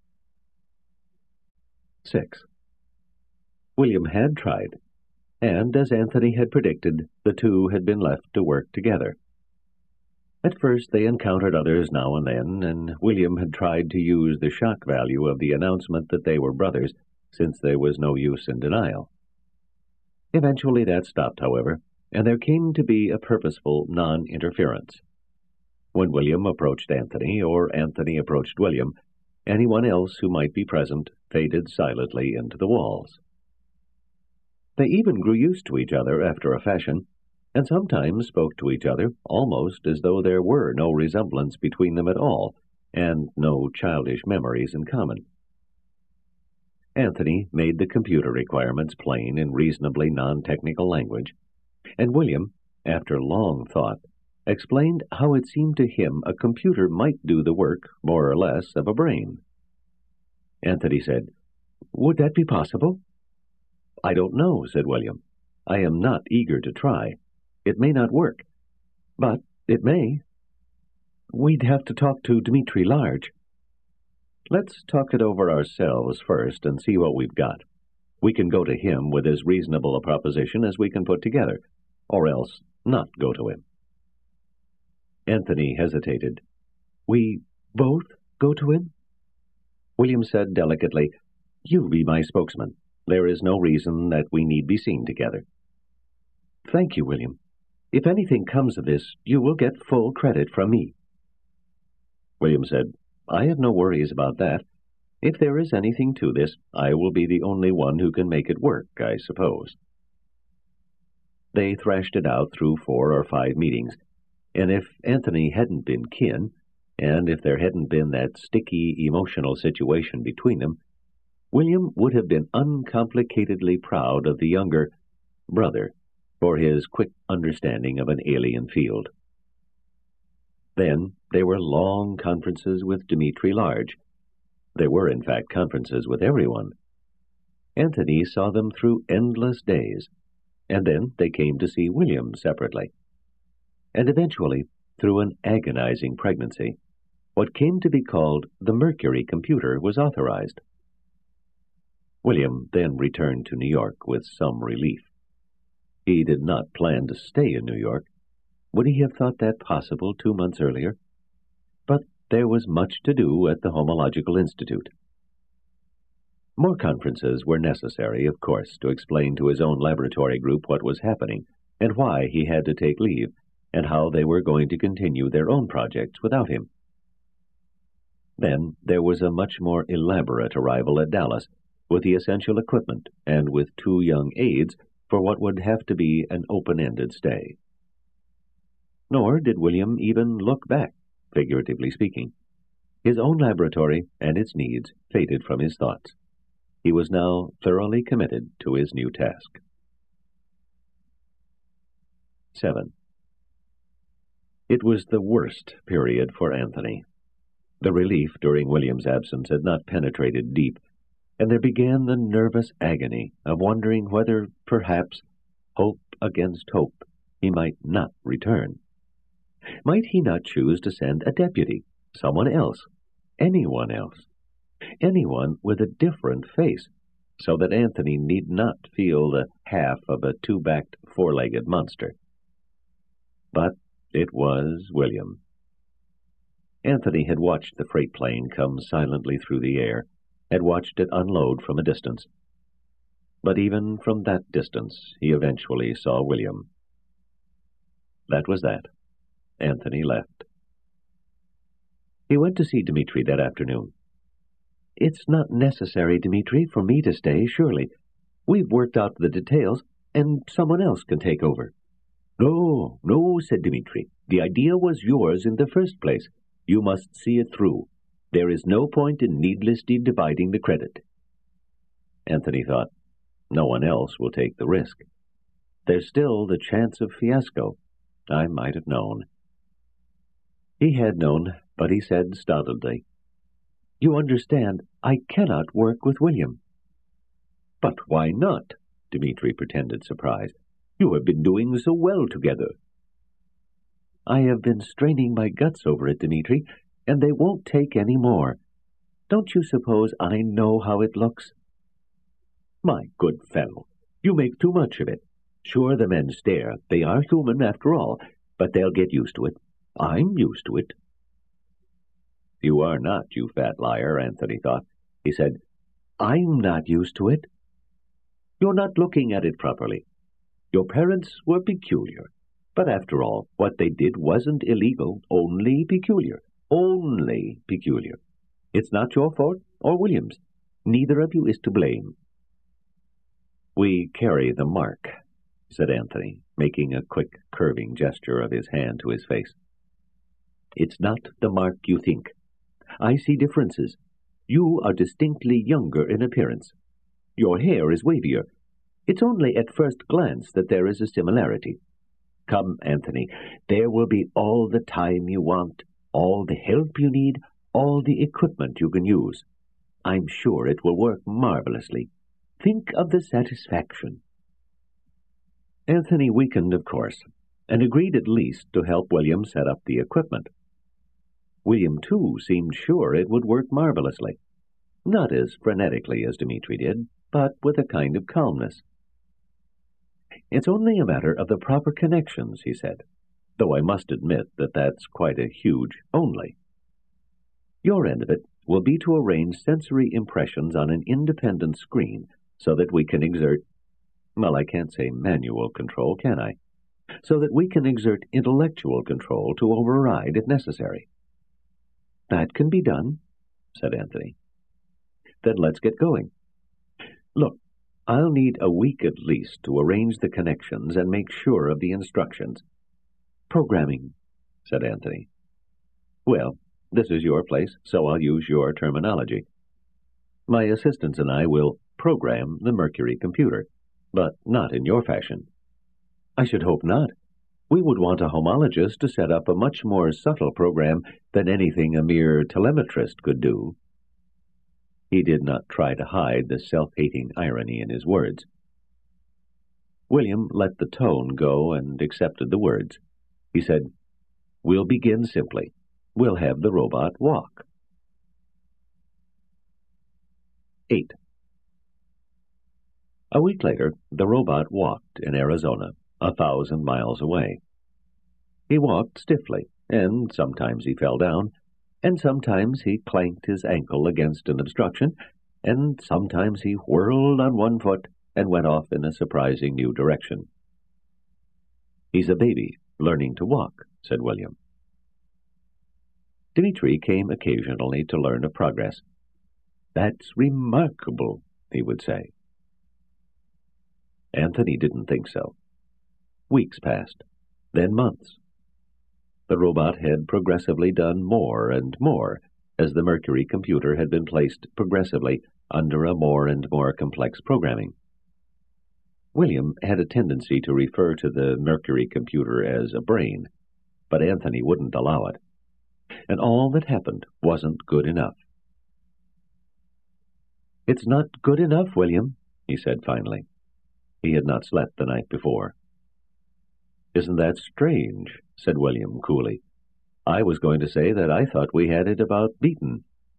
6. William had tried, and, as Anthony had predicted, the two had been left to work together. At first they encountered others now and then, and William had tried to use the shock value of the announcement that they were brothers, since there was no use in denial. Eventually that stopped, however, and there came to be a purposeful non-interference. When William approached Anthony, or Anthony approached William, anyone else who might be present faded silently into the walls. They even grew used to each other after a fashion, and sometimes spoke to each other almost as though there were no resemblance between them at all, and no childish memories in common. Anthony made the computer requirements plain in reasonably non-technical language, and William, after long thought, explained how it seemed to him a computer might do the work, more or less, of a brain. Anthony said, "Would that be possible?" "I don't know," said William. "I am not eager to try. It may not work, but it may." "We'd have to talk to Dmitri Large." "Let's talk it over ourselves first and see what we've got. We can go to him with as reasonable a proposition as we can put together, or else not go to him." Anthony hesitated. "We both go to him?" William said delicately, "You be my spokesman. There is no reason that we need be seen together." "Thank you, William. If anything comes of this, you will get full credit from me." William said, "I have no worries about that. If there is anything to this, I will be the only one who can make it work, I suppose." They thrashed it out through 4 or 5 meetings, and if Anthony hadn't been kin, and if there hadn't been that sticky, emotional situation between them, William would have been uncomplicatedly proud of the younger brother for his quick understanding of an alien field. Then there were long conferences with Dmitri Large. There were, in fact, conferences with everyone. Anthony saw them through endless days, and then they came to see William separately. And eventually, through an agonizing pregnancy, what came to be called the Mercury computer was authorized. William then returned to New York with some relief. He did not plan to stay in New York. Would he have thought that possible 2 months earlier? But there was much to do at the Homological Institute. More conferences were necessary, of course, to explain to his own laboratory group what was happening, and why he had to take leave, and how they were going to continue their own projects without him. Then there was a much more elaborate arrival at Dallas, with the essential equipment and with 2 young aides for what would have to be an open-ended stay. Nor did William even look back, figuratively speaking. His own laboratory and its needs faded from his thoughts. He was now thoroughly committed to his new task. 7. It was the worst period for Anthony. The relief during William's absence had not penetrated deep, and there began the nervous agony of wondering whether, perhaps, hope against hope, he might not return. Might he not choose to send a deputy, someone else, anyone with a different face, so that Anthony need not feel the half of a 2-backed, 4-legged monster? But it was William. Anthony had watched the freight plane come silently through the air, had watched it unload from a distance. But even from that distance, he eventually saw William. That was that. Anthony left. He went to see Dmitri that afternoon. "It's not necessary, Dmitri, for me to stay, surely. We've worked out the details, and someone else can take over." "No, no," said Dmitri. "The idea was yours in the first place. You must see it through. There is no point in needlessly dividing the credit." Anthony thought, no one else will take the risk. There's still the chance of fiasco. I might have known. He had known, but he said stolidly, "You understand, I cannot work with William." "But why not?" Dmitri pretended surprise. "You have been doing so well together." "I have been straining my guts over it, Dmitri, and they won't take any more. Don't you suppose I know how it looks?" "My good fellow, you make too much of it. Sure, the men stare. They are human, after all, but they'll get used to it. I'm used to it." "You are not, you fat liar," Anthony thought. He said, "I'm not used to it." "You're not looking at it properly. Your parents were peculiar. But after all, what they did wasn't illegal, only peculiar. Only peculiar. It's not your fault or William's. Neither of you is to blame." "We carry the mark," said Anthony, making a quick, curving gesture of his hand to his face. "It's not the mark you think. I see differences. You are distinctly younger in appearance. Your hair is wavier. It's only at first glance that there is a similarity. Come, Anthony, there will be all the time you want, all the help you need, all the equipment you can use. I'm sure it will work marvelously. Think of the satisfaction." Anthony weakened, of course, and agreed at least to help William set up the equipment. William, too, seemed sure it would work marvelously. Not as frenetically as Dmitri did, but with a kind of calmness. "It's only a matter of the proper connections," he said, "though I must admit that that's quite a huge only. Your end of it will be to arrange sensory impressions on an independent screen so that we can exert, well, I can't say manual control, can I? So that we can exert intellectual control to override if necessary." "That can be done," said Anthony. "Then let's get going. Look, I'll need a week at least to arrange the connections and make sure of the instructions." "Programming," said Anthony. "Well, this is your place, so I'll use your terminology. My assistants and I will program the Mercury computer, but not in your fashion." "I should hope not. We would want a homologist to set up a much more subtle program than anything a mere telemetrist could do." He did not try to hide the self-hating irony in his words. William let the tone go and accepted the words. He said, "We'll begin simply. We'll have the robot walk." 8. A week later, the robot walked in Arizona, 1,000 miles away. He walked stiffly, and sometimes he fell down, and sometimes he clanked his ankle against an obstruction, and sometimes he whirled on one foot and went off in a surprising new direction. "He's a baby, learning to walk," said William. Dmitri came occasionally to learn of progress. "That's remarkable," he would say. Anthony didn't think so. Weeks passed, then months. The robot had progressively done more and more, as the Mercury computer had been placed progressively under a more and more complex programming. William had a tendency to refer to the Mercury computer as a brain, but Anthony wouldn't allow it. And all that happened wasn't good enough. "It's not good enough, William," he said finally. He had not slept the night before. "Isn't that strange?" said William coolly. "I was going to say that I thought we had it about beaten."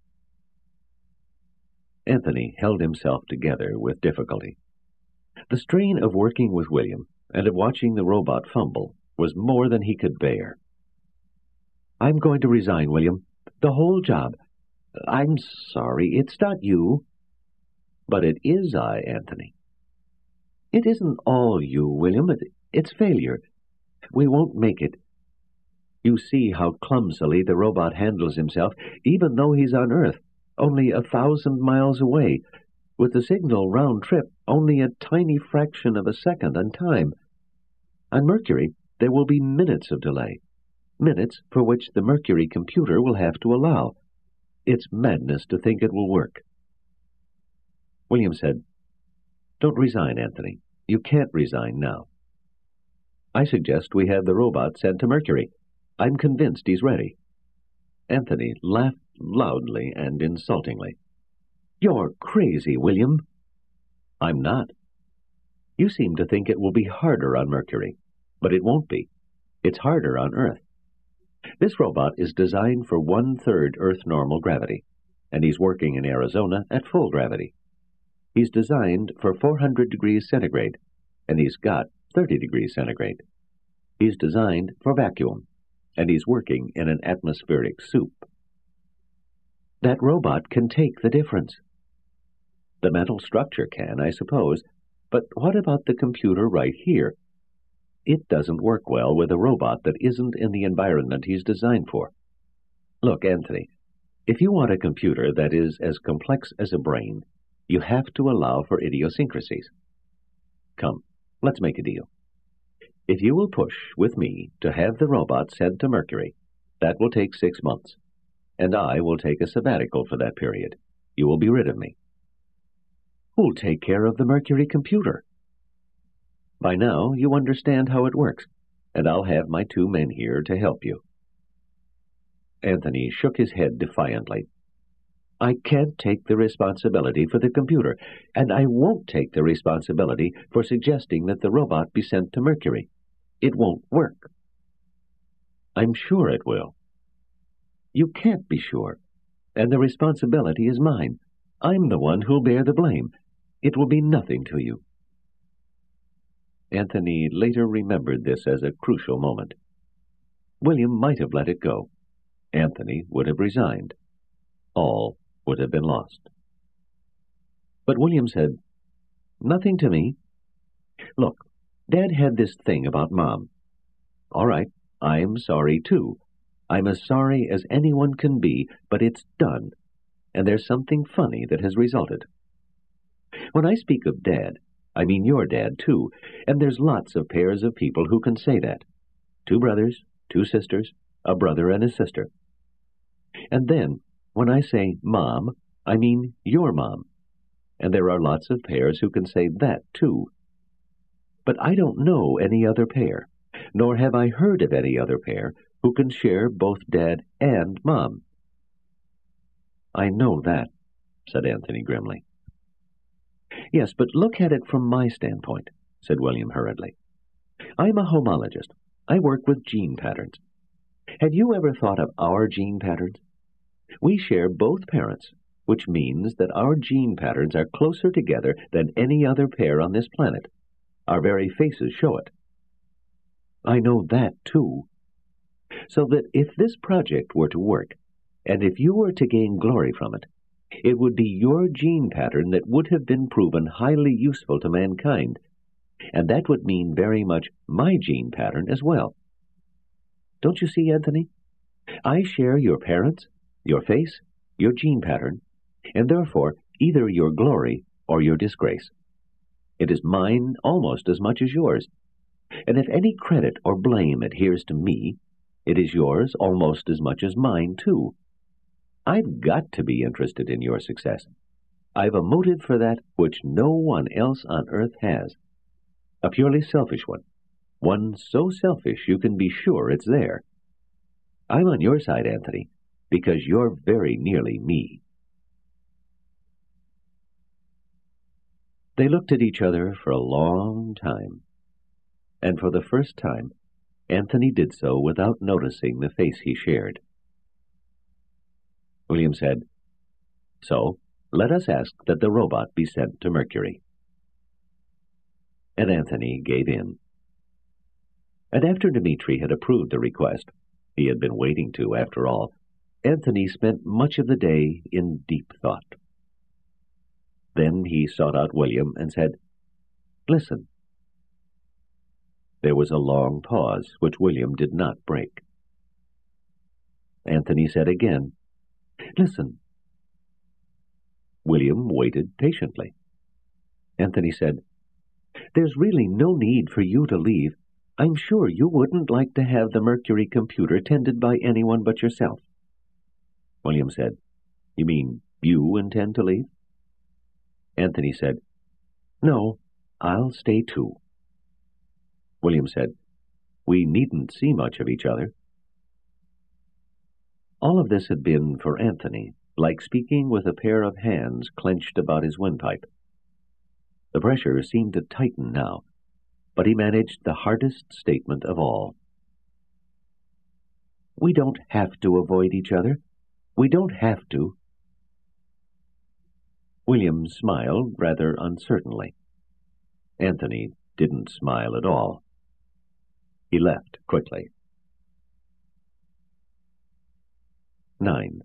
Anthony held himself together with difficulty. The strain of working with William and of watching the robot fumble was more than he could bear. "I'm going to resign, William. The whole job. I'm sorry, it's not you." "But it is I, Anthony." "It isn't all you, William. It's failure. We won't make it. You see how clumsily the robot handles himself, even though he's on Earth, only 1,000 miles away, with the signal round trip only a tiny fraction of a second on time. On Mercury, there will be minutes of delay, minutes for which the Mercury computer will have to allow. It's madness to think it will work." William said, "Don't resign, Anthony. You can't resign now. I suggest we have the robot sent to Mercury. I'm convinced he's ready." Anthony laughed loudly and insultingly. "You're crazy, William." "I'm not. You seem to think it will be harder on Mercury, but it won't be. It's harder on Earth. This robot is designed for 1/3 Earth normal gravity, and he's working in Arizona at full gravity. He's designed for 400 degrees centigrade, and he's got 30 degrees centigrade. He's designed for vacuum, and he's working in an atmospheric soup. That robot can take the difference. The mental structure can, I suppose, but what about the computer right here? It doesn't work well with a robot that isn't in the environment he's designed for. Look, Anthony, if you want a computer that is as complex as a brain, you have to allow for idiosyncrasies. Come, let's make a deal. If you will push with me to have the robot sent to Mercury, that will take 6 months, and I will take a sabbatical for that period. You will be rid of me. Who'll take care of the Mercury computer? By now, you understand how it works, and I'll have my 2 men here to help you." Anthony shook his head defiantly. "I can't take the responsibility for the computer, and I won't take the responsibility for suggesting that the robot be sent to Mercury. It won't work." "I'm sure it will." "You can't be sure, and the responsibility is mine. I'm the one who'll bear the blame. It will be nothing to you." Anthony later remembered this as a crucial moment. William might have let it go. Anthony would have resigned. All would have been lost. But William said, "Nothing to me. Look, Dad had this thing about Mom. All right, I'm sorry too. I'm as sorry as anyone can be, but it's done, and there's something funny that has resulted. When I speak of Dad, I mean your dad too, and there's lots of pairs of people who can say that. 2 brothers, 2 sisters, a brother and a sister. And then, when I say Mom, I mean your mom, and there are lots of pairs who can say that too. But I don't know any other pair, nor have I heard of any other pair who can share both Dad and Mom." "I know that," said Anthony grimly. "Yes, but look at it from my standpoint," said William hurriedly. "I'm a homologist. I work with gene patterns. Have you ever thought of our gene patterns? We share both parents, which means that our gene patterns are closer together than any other pair on this planet. Our very faces show it." "I know that, too." "So that if this project were to work, and if you were to gain glory from it, it would be your gene pattern that would have been proven highly useful to mankind, and that would mean very much my gene pattern as well. Don't you see, Anthony? I share your parents, your face, your gene pattern, and therefore either your glory or your disgrace. It is mine almost as much as yours, and if any credit or blame adheres to me, it is yours almost as much as mine, too. I've got to be interested in your success. I've a motive for that which no one else on earth has. A purely selfish one so selfish you can be sure it's there. I'm on your side, Anthony, because you're very nearly me." They looked at each other for a long time, and for the first time, Anthony did so without noticing the face he shared. William said, "So, let us ask that the robot be sent to Mercury." And Anthony gave in. And after Dmitri had approved the request, he had been waiting to, after all, Anthony spent much of the day in deep thought. Then he sought out William and said, "Listen." There was a long pause, which William did not break. Anthony said again, "Listen." William waited patiently. Anthony said, "There's really no need for you to leave. I'm sure you wouldn't like to have the Mercury computer tended by anyone but yourself." William said, "You mean you intend to leave?" Anthony said, "No, I'll stay too." William said, We needn't see much of each other." All of this had been, for Anthony, like speaking with a pair of hands clenched about his windpipe. The pressure seemed to tighten now, but he managed the hardest statement of all. "We don't have to avoid each other. We don't have to." William smiled rather uncertainly. Anthony didn't smile at all. He left quickly. 9.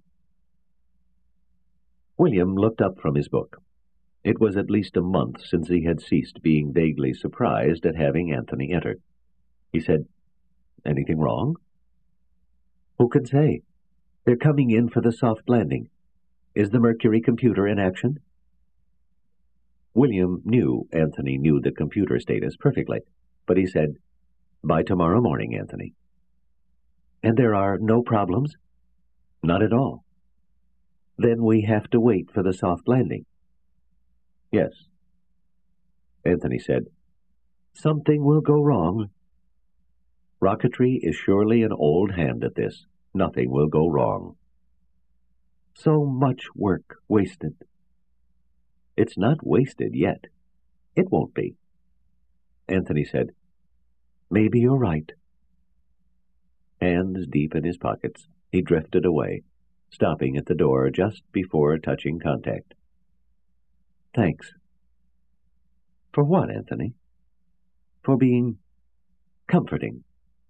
William looked up from his book. It was at least a month since he had ceased being vaguely surprised at having Anthony enter. He said, "Anything wrong?" "Who can say? They're coming in for the soft landing. Is the Mercury computer in action?" William knew Anthony knew the computer status perfectly, but he said, "By tomorrow morning, Anthony." "And there are no problems?" "Not at all." "Then we have to wait for the soft landing." "Yes." Anthony said, "Something will go wrong." "Rocketry is surely an old hand at this. Nothing will go wrong." "So much work wasted." "It's not wasted yet. It won't be." Anthony said, "Maybe you're right." Hands deep in his pockets, he drifted away, stopping at the door just before touching contact. "Thanks." "For what, Anthony?" "For being comforting."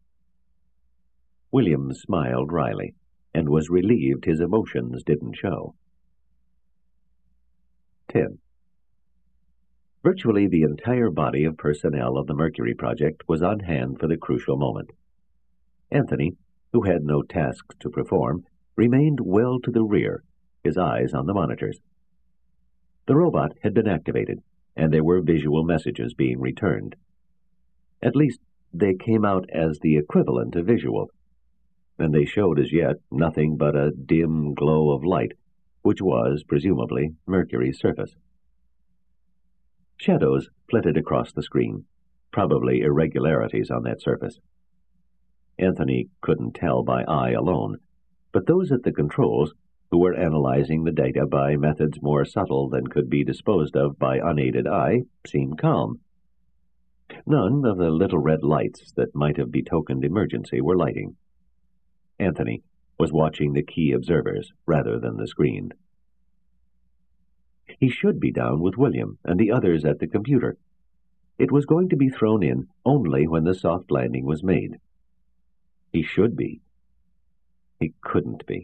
William smiled wryly, and was relieved his emotions didn't show. 10. Virtually the entire body of personnel of the Mercury project was on hand for the crucial moment. Anthony, who had no tasks to perform, remained well to the rear, his eyes on the monitors. The robot had been activated, and there were visual messages being returned. At least, they came out as the equivalent of visual, and they showed as yet nothing but a dim glow of light, which was, presumably, Mercury's surface. Shadows flitted across the screen, probably irregularities on that surface. Anthony couldn't tell by eye alone, but those at the controls, who were analyzing the data by methods more subtle than could be disposed of by unaided eye, seemed calm. None of the little red lights that might have betokened emergency were lighting. Anthony was watching the key observers rather than the screen. He should be down with William and the others at the computer. It was going to be thrown in only when the soft landing was made. He should be. He couldn't be.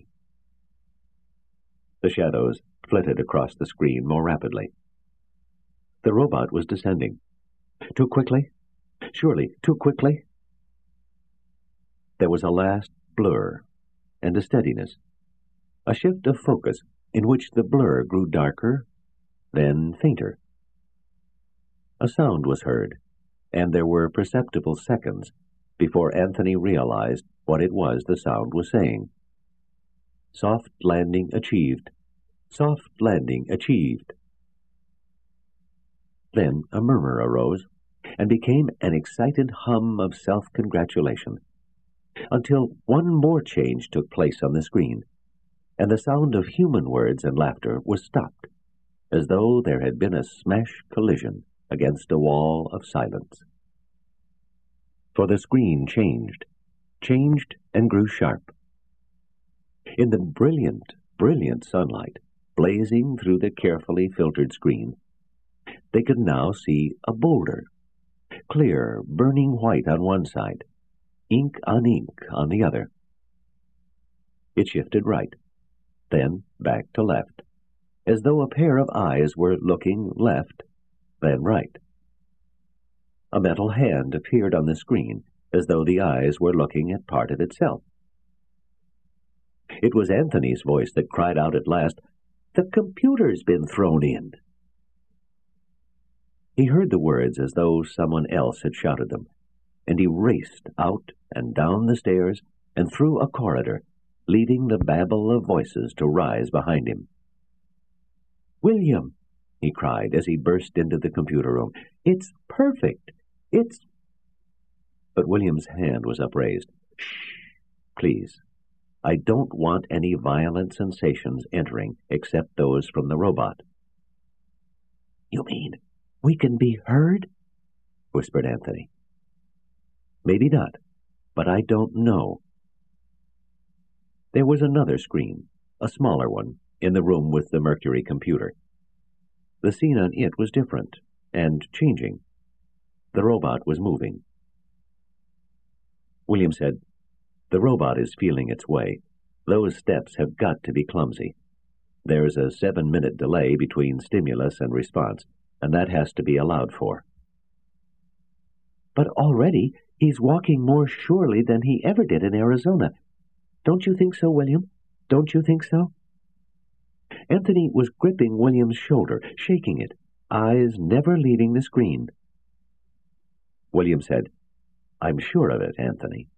The shadows flitted across the screen more rapidly. The robot was descending. Too quickly? Surely, too quickly? There was a last blur and a steadiness, a shift of focus in which the blur grew darker, then fainter. A sound was heard, and there were perceptible seconds before Anthony realized what it was the sound was saying. "Soft landing achieved. Soft landing achieved." Then a murmur arose and became an excited hum of self-congratulation, until one more change took place on the screen, and the sound of human words and laughter was stopped, as though there had been a smash collision against a wall of silence. For the screen changed and grew sharp. In the brilliant, brilliant sunlight blazing through the carefully filtered screen, they could now see a boulder, clear, burning white on one side, ink on the other. It shifted right, then back to left, as though a pair of eyes were looking left, then right. A metal hand appeared on the screen, as though the eyes were looking at part of itself. It was Anthony's voice that cried out at last, "The computer's been thrown in!" He heard the words as though someone else had shouted them, and he raced out and down the stairs and through a corridor, leaving the babble of voices to rise behind him. "William," he cried as he burst into the computer room, "it's perfect! It's—" But William's hand was upraised. Shh, please. I don't want any violent sensations entering except those from the robot. You mean we can be heard? Whispered Anthony. Maybe not, but I don't know. There was another screen, a smaller one, in the room with the Mercury computer. The scene on it was different and changing. The robot was moving. William said, "The robot is feeling its way. Those steps have got to be clumsy. There's a 7-minute delay between stimulus and response, and that has to be allowed for." But already he's walking more surely than he ever did in Arizona. Don't you think so, William? Don't you think so? Anthony was gripping William's shoulder, shaking it, eyes never leaving the screen. William said, "I'm sure of it, Anthony."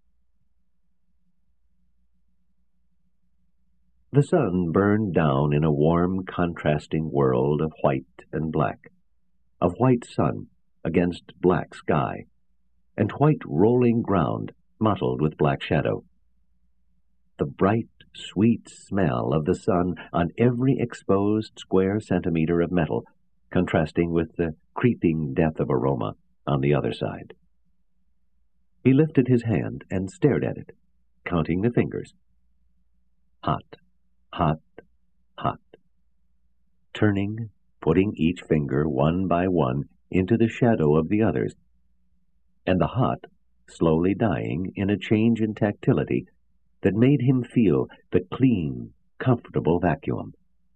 The sun burned down in a warm, contrasting world of white and black, of white sun against black sky, and white rolling ground mottled with black shadow. The bright, sweet smell of the sun on every exposed square centimeter of metal, contrasting with the creeping death of aroma on the other side. He lifted his hand and stared at it, counting the fingers. Hot, hot, hot. Turning, putting each finger one by one into the shadow of the others, and the hot slowly dying in a change in tactility that made him feel the clean, comfortable vacuum.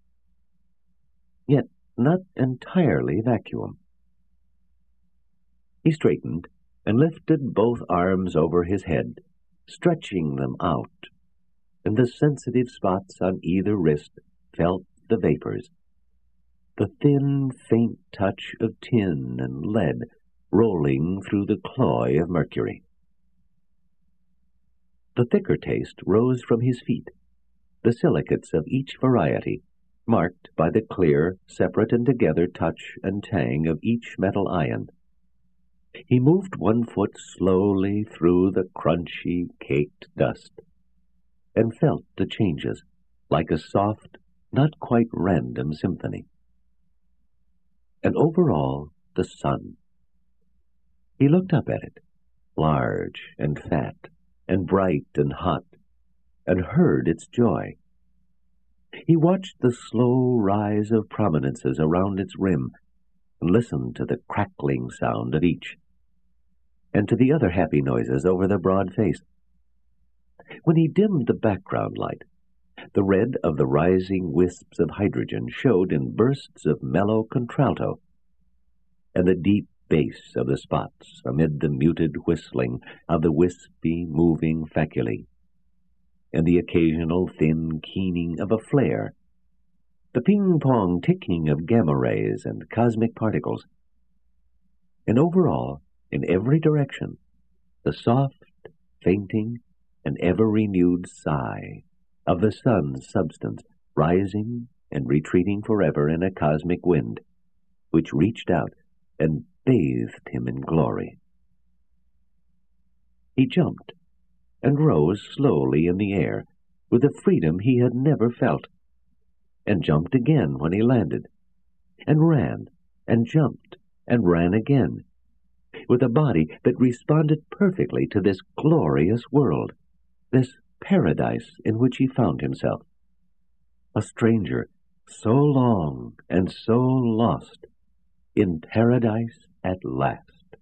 Yet not entirely vacuum. He straightened and lifted both arms over his head, stretching them out, and the sensitive spots on either wrist felt the vapors, the thin, faint touch of tin and lead rolling through the cloy of mercury. The thicker taste rose from his feet, the silicates of each variety, marked by the clear, separate and together touch and tang of each metal ion. He moved one foot slowly through the crunchy, caked dust, and felt the changes, like a soft, not quite random symphony. And over all, the sun. He looked up at it, large and fat, and bright and hot, and heard its joy. He watched the slow rise of prominences around its rim, and listened to the crackling sound of each, and to the other happy noises over the broad face. When he dimmed the background light, the red of the rising wisps of hydrogen showed in bursts of mellow contralto, and the deep bass of the spots amid the muted whistling of the wispy, moving faculae, and the occasional thin keening of a flare, the ping-pong ticking of gamma rays and cosmic particles, and over all, in every direction, the soft, fainting, and ever-renewed sigh of the sun's substance rising and retreating forever in a cosmic wind, which reached out and bathed him in glory. He jumped and rose slowly in the air with a freedom he had never felt, and jumped again when he landed, and ran, and jumped, and ran again, with a body that responded perfectly to this glorious world, this paradise in which he found himself, a stranger so long and so lost, in paradise at last.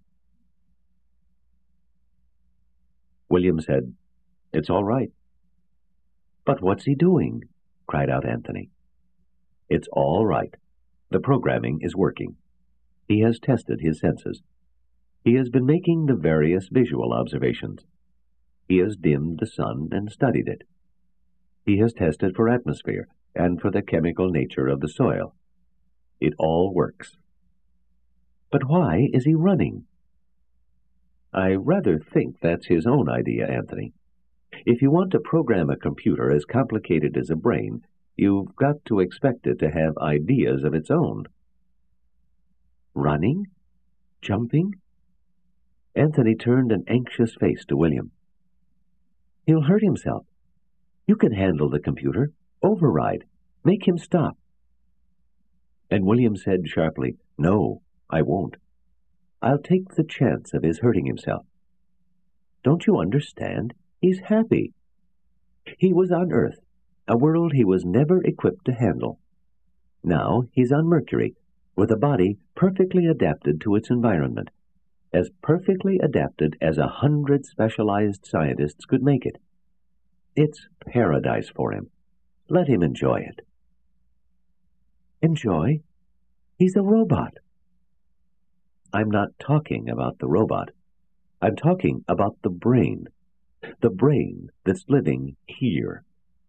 William said, "It's all right." "But what's he doing?" cried out Anthony. "It's all right. The programming is working. He has tested his senses. He has been making the various visual observations. He has dimmed the sun and studied it. He has tested for atmosphere and for the chemical nature of the soil. It all works." "But why is he running?" "I rather think that's his own idea, Anthony. If you want to program a computer as complicated as a brain, you've got to expect it to have ideas of its own." "Running? Jumping?" Anthony turned an anxious face to William. He'll hurt himself. You can handle the computer. Override. Make him stop. And William said sharply, No, I won't. I'll take the chance of his hurting himself. Don't you understand? He's happy. He was on Earth, a world he was never equipped to handle. Now he's on Mercury, with a body perfectly adapted to its environment, as perfectly adapted as 100 specialized scientists could make it. It's paradise for him. Let him enjoy it. Enjoy? He's a robot. I'm not talking about the robot. I'm talking about the brain that's living here.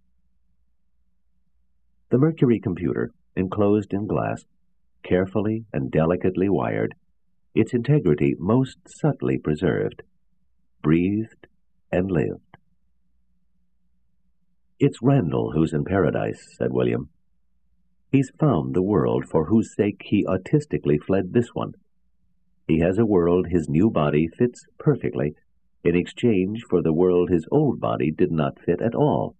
The Mercury computer, enclosed in glass, carefully and delicately wired, its integrity most subtly preserved, breathed and lived. It's Randall who's in paradise, said William. He's found the world for whose sake he autistically fled this one. He has a world his new body fits perfectly, in exchange for the world his old body did not fit at all.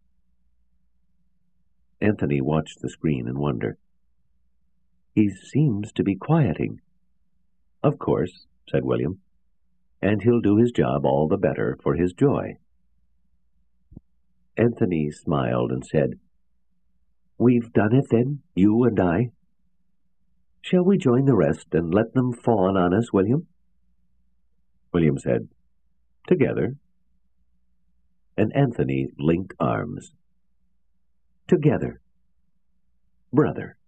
Anthony watched the screen in wonder. He seems to be quieting. Of course, said William, and he'll do his job all the better for his joy. Anthony smiled and said, We've done it then, you and I. Shall we join the rest and let them fawn on us, William? William said, Together. And Anthony linked arms. Together. Brother.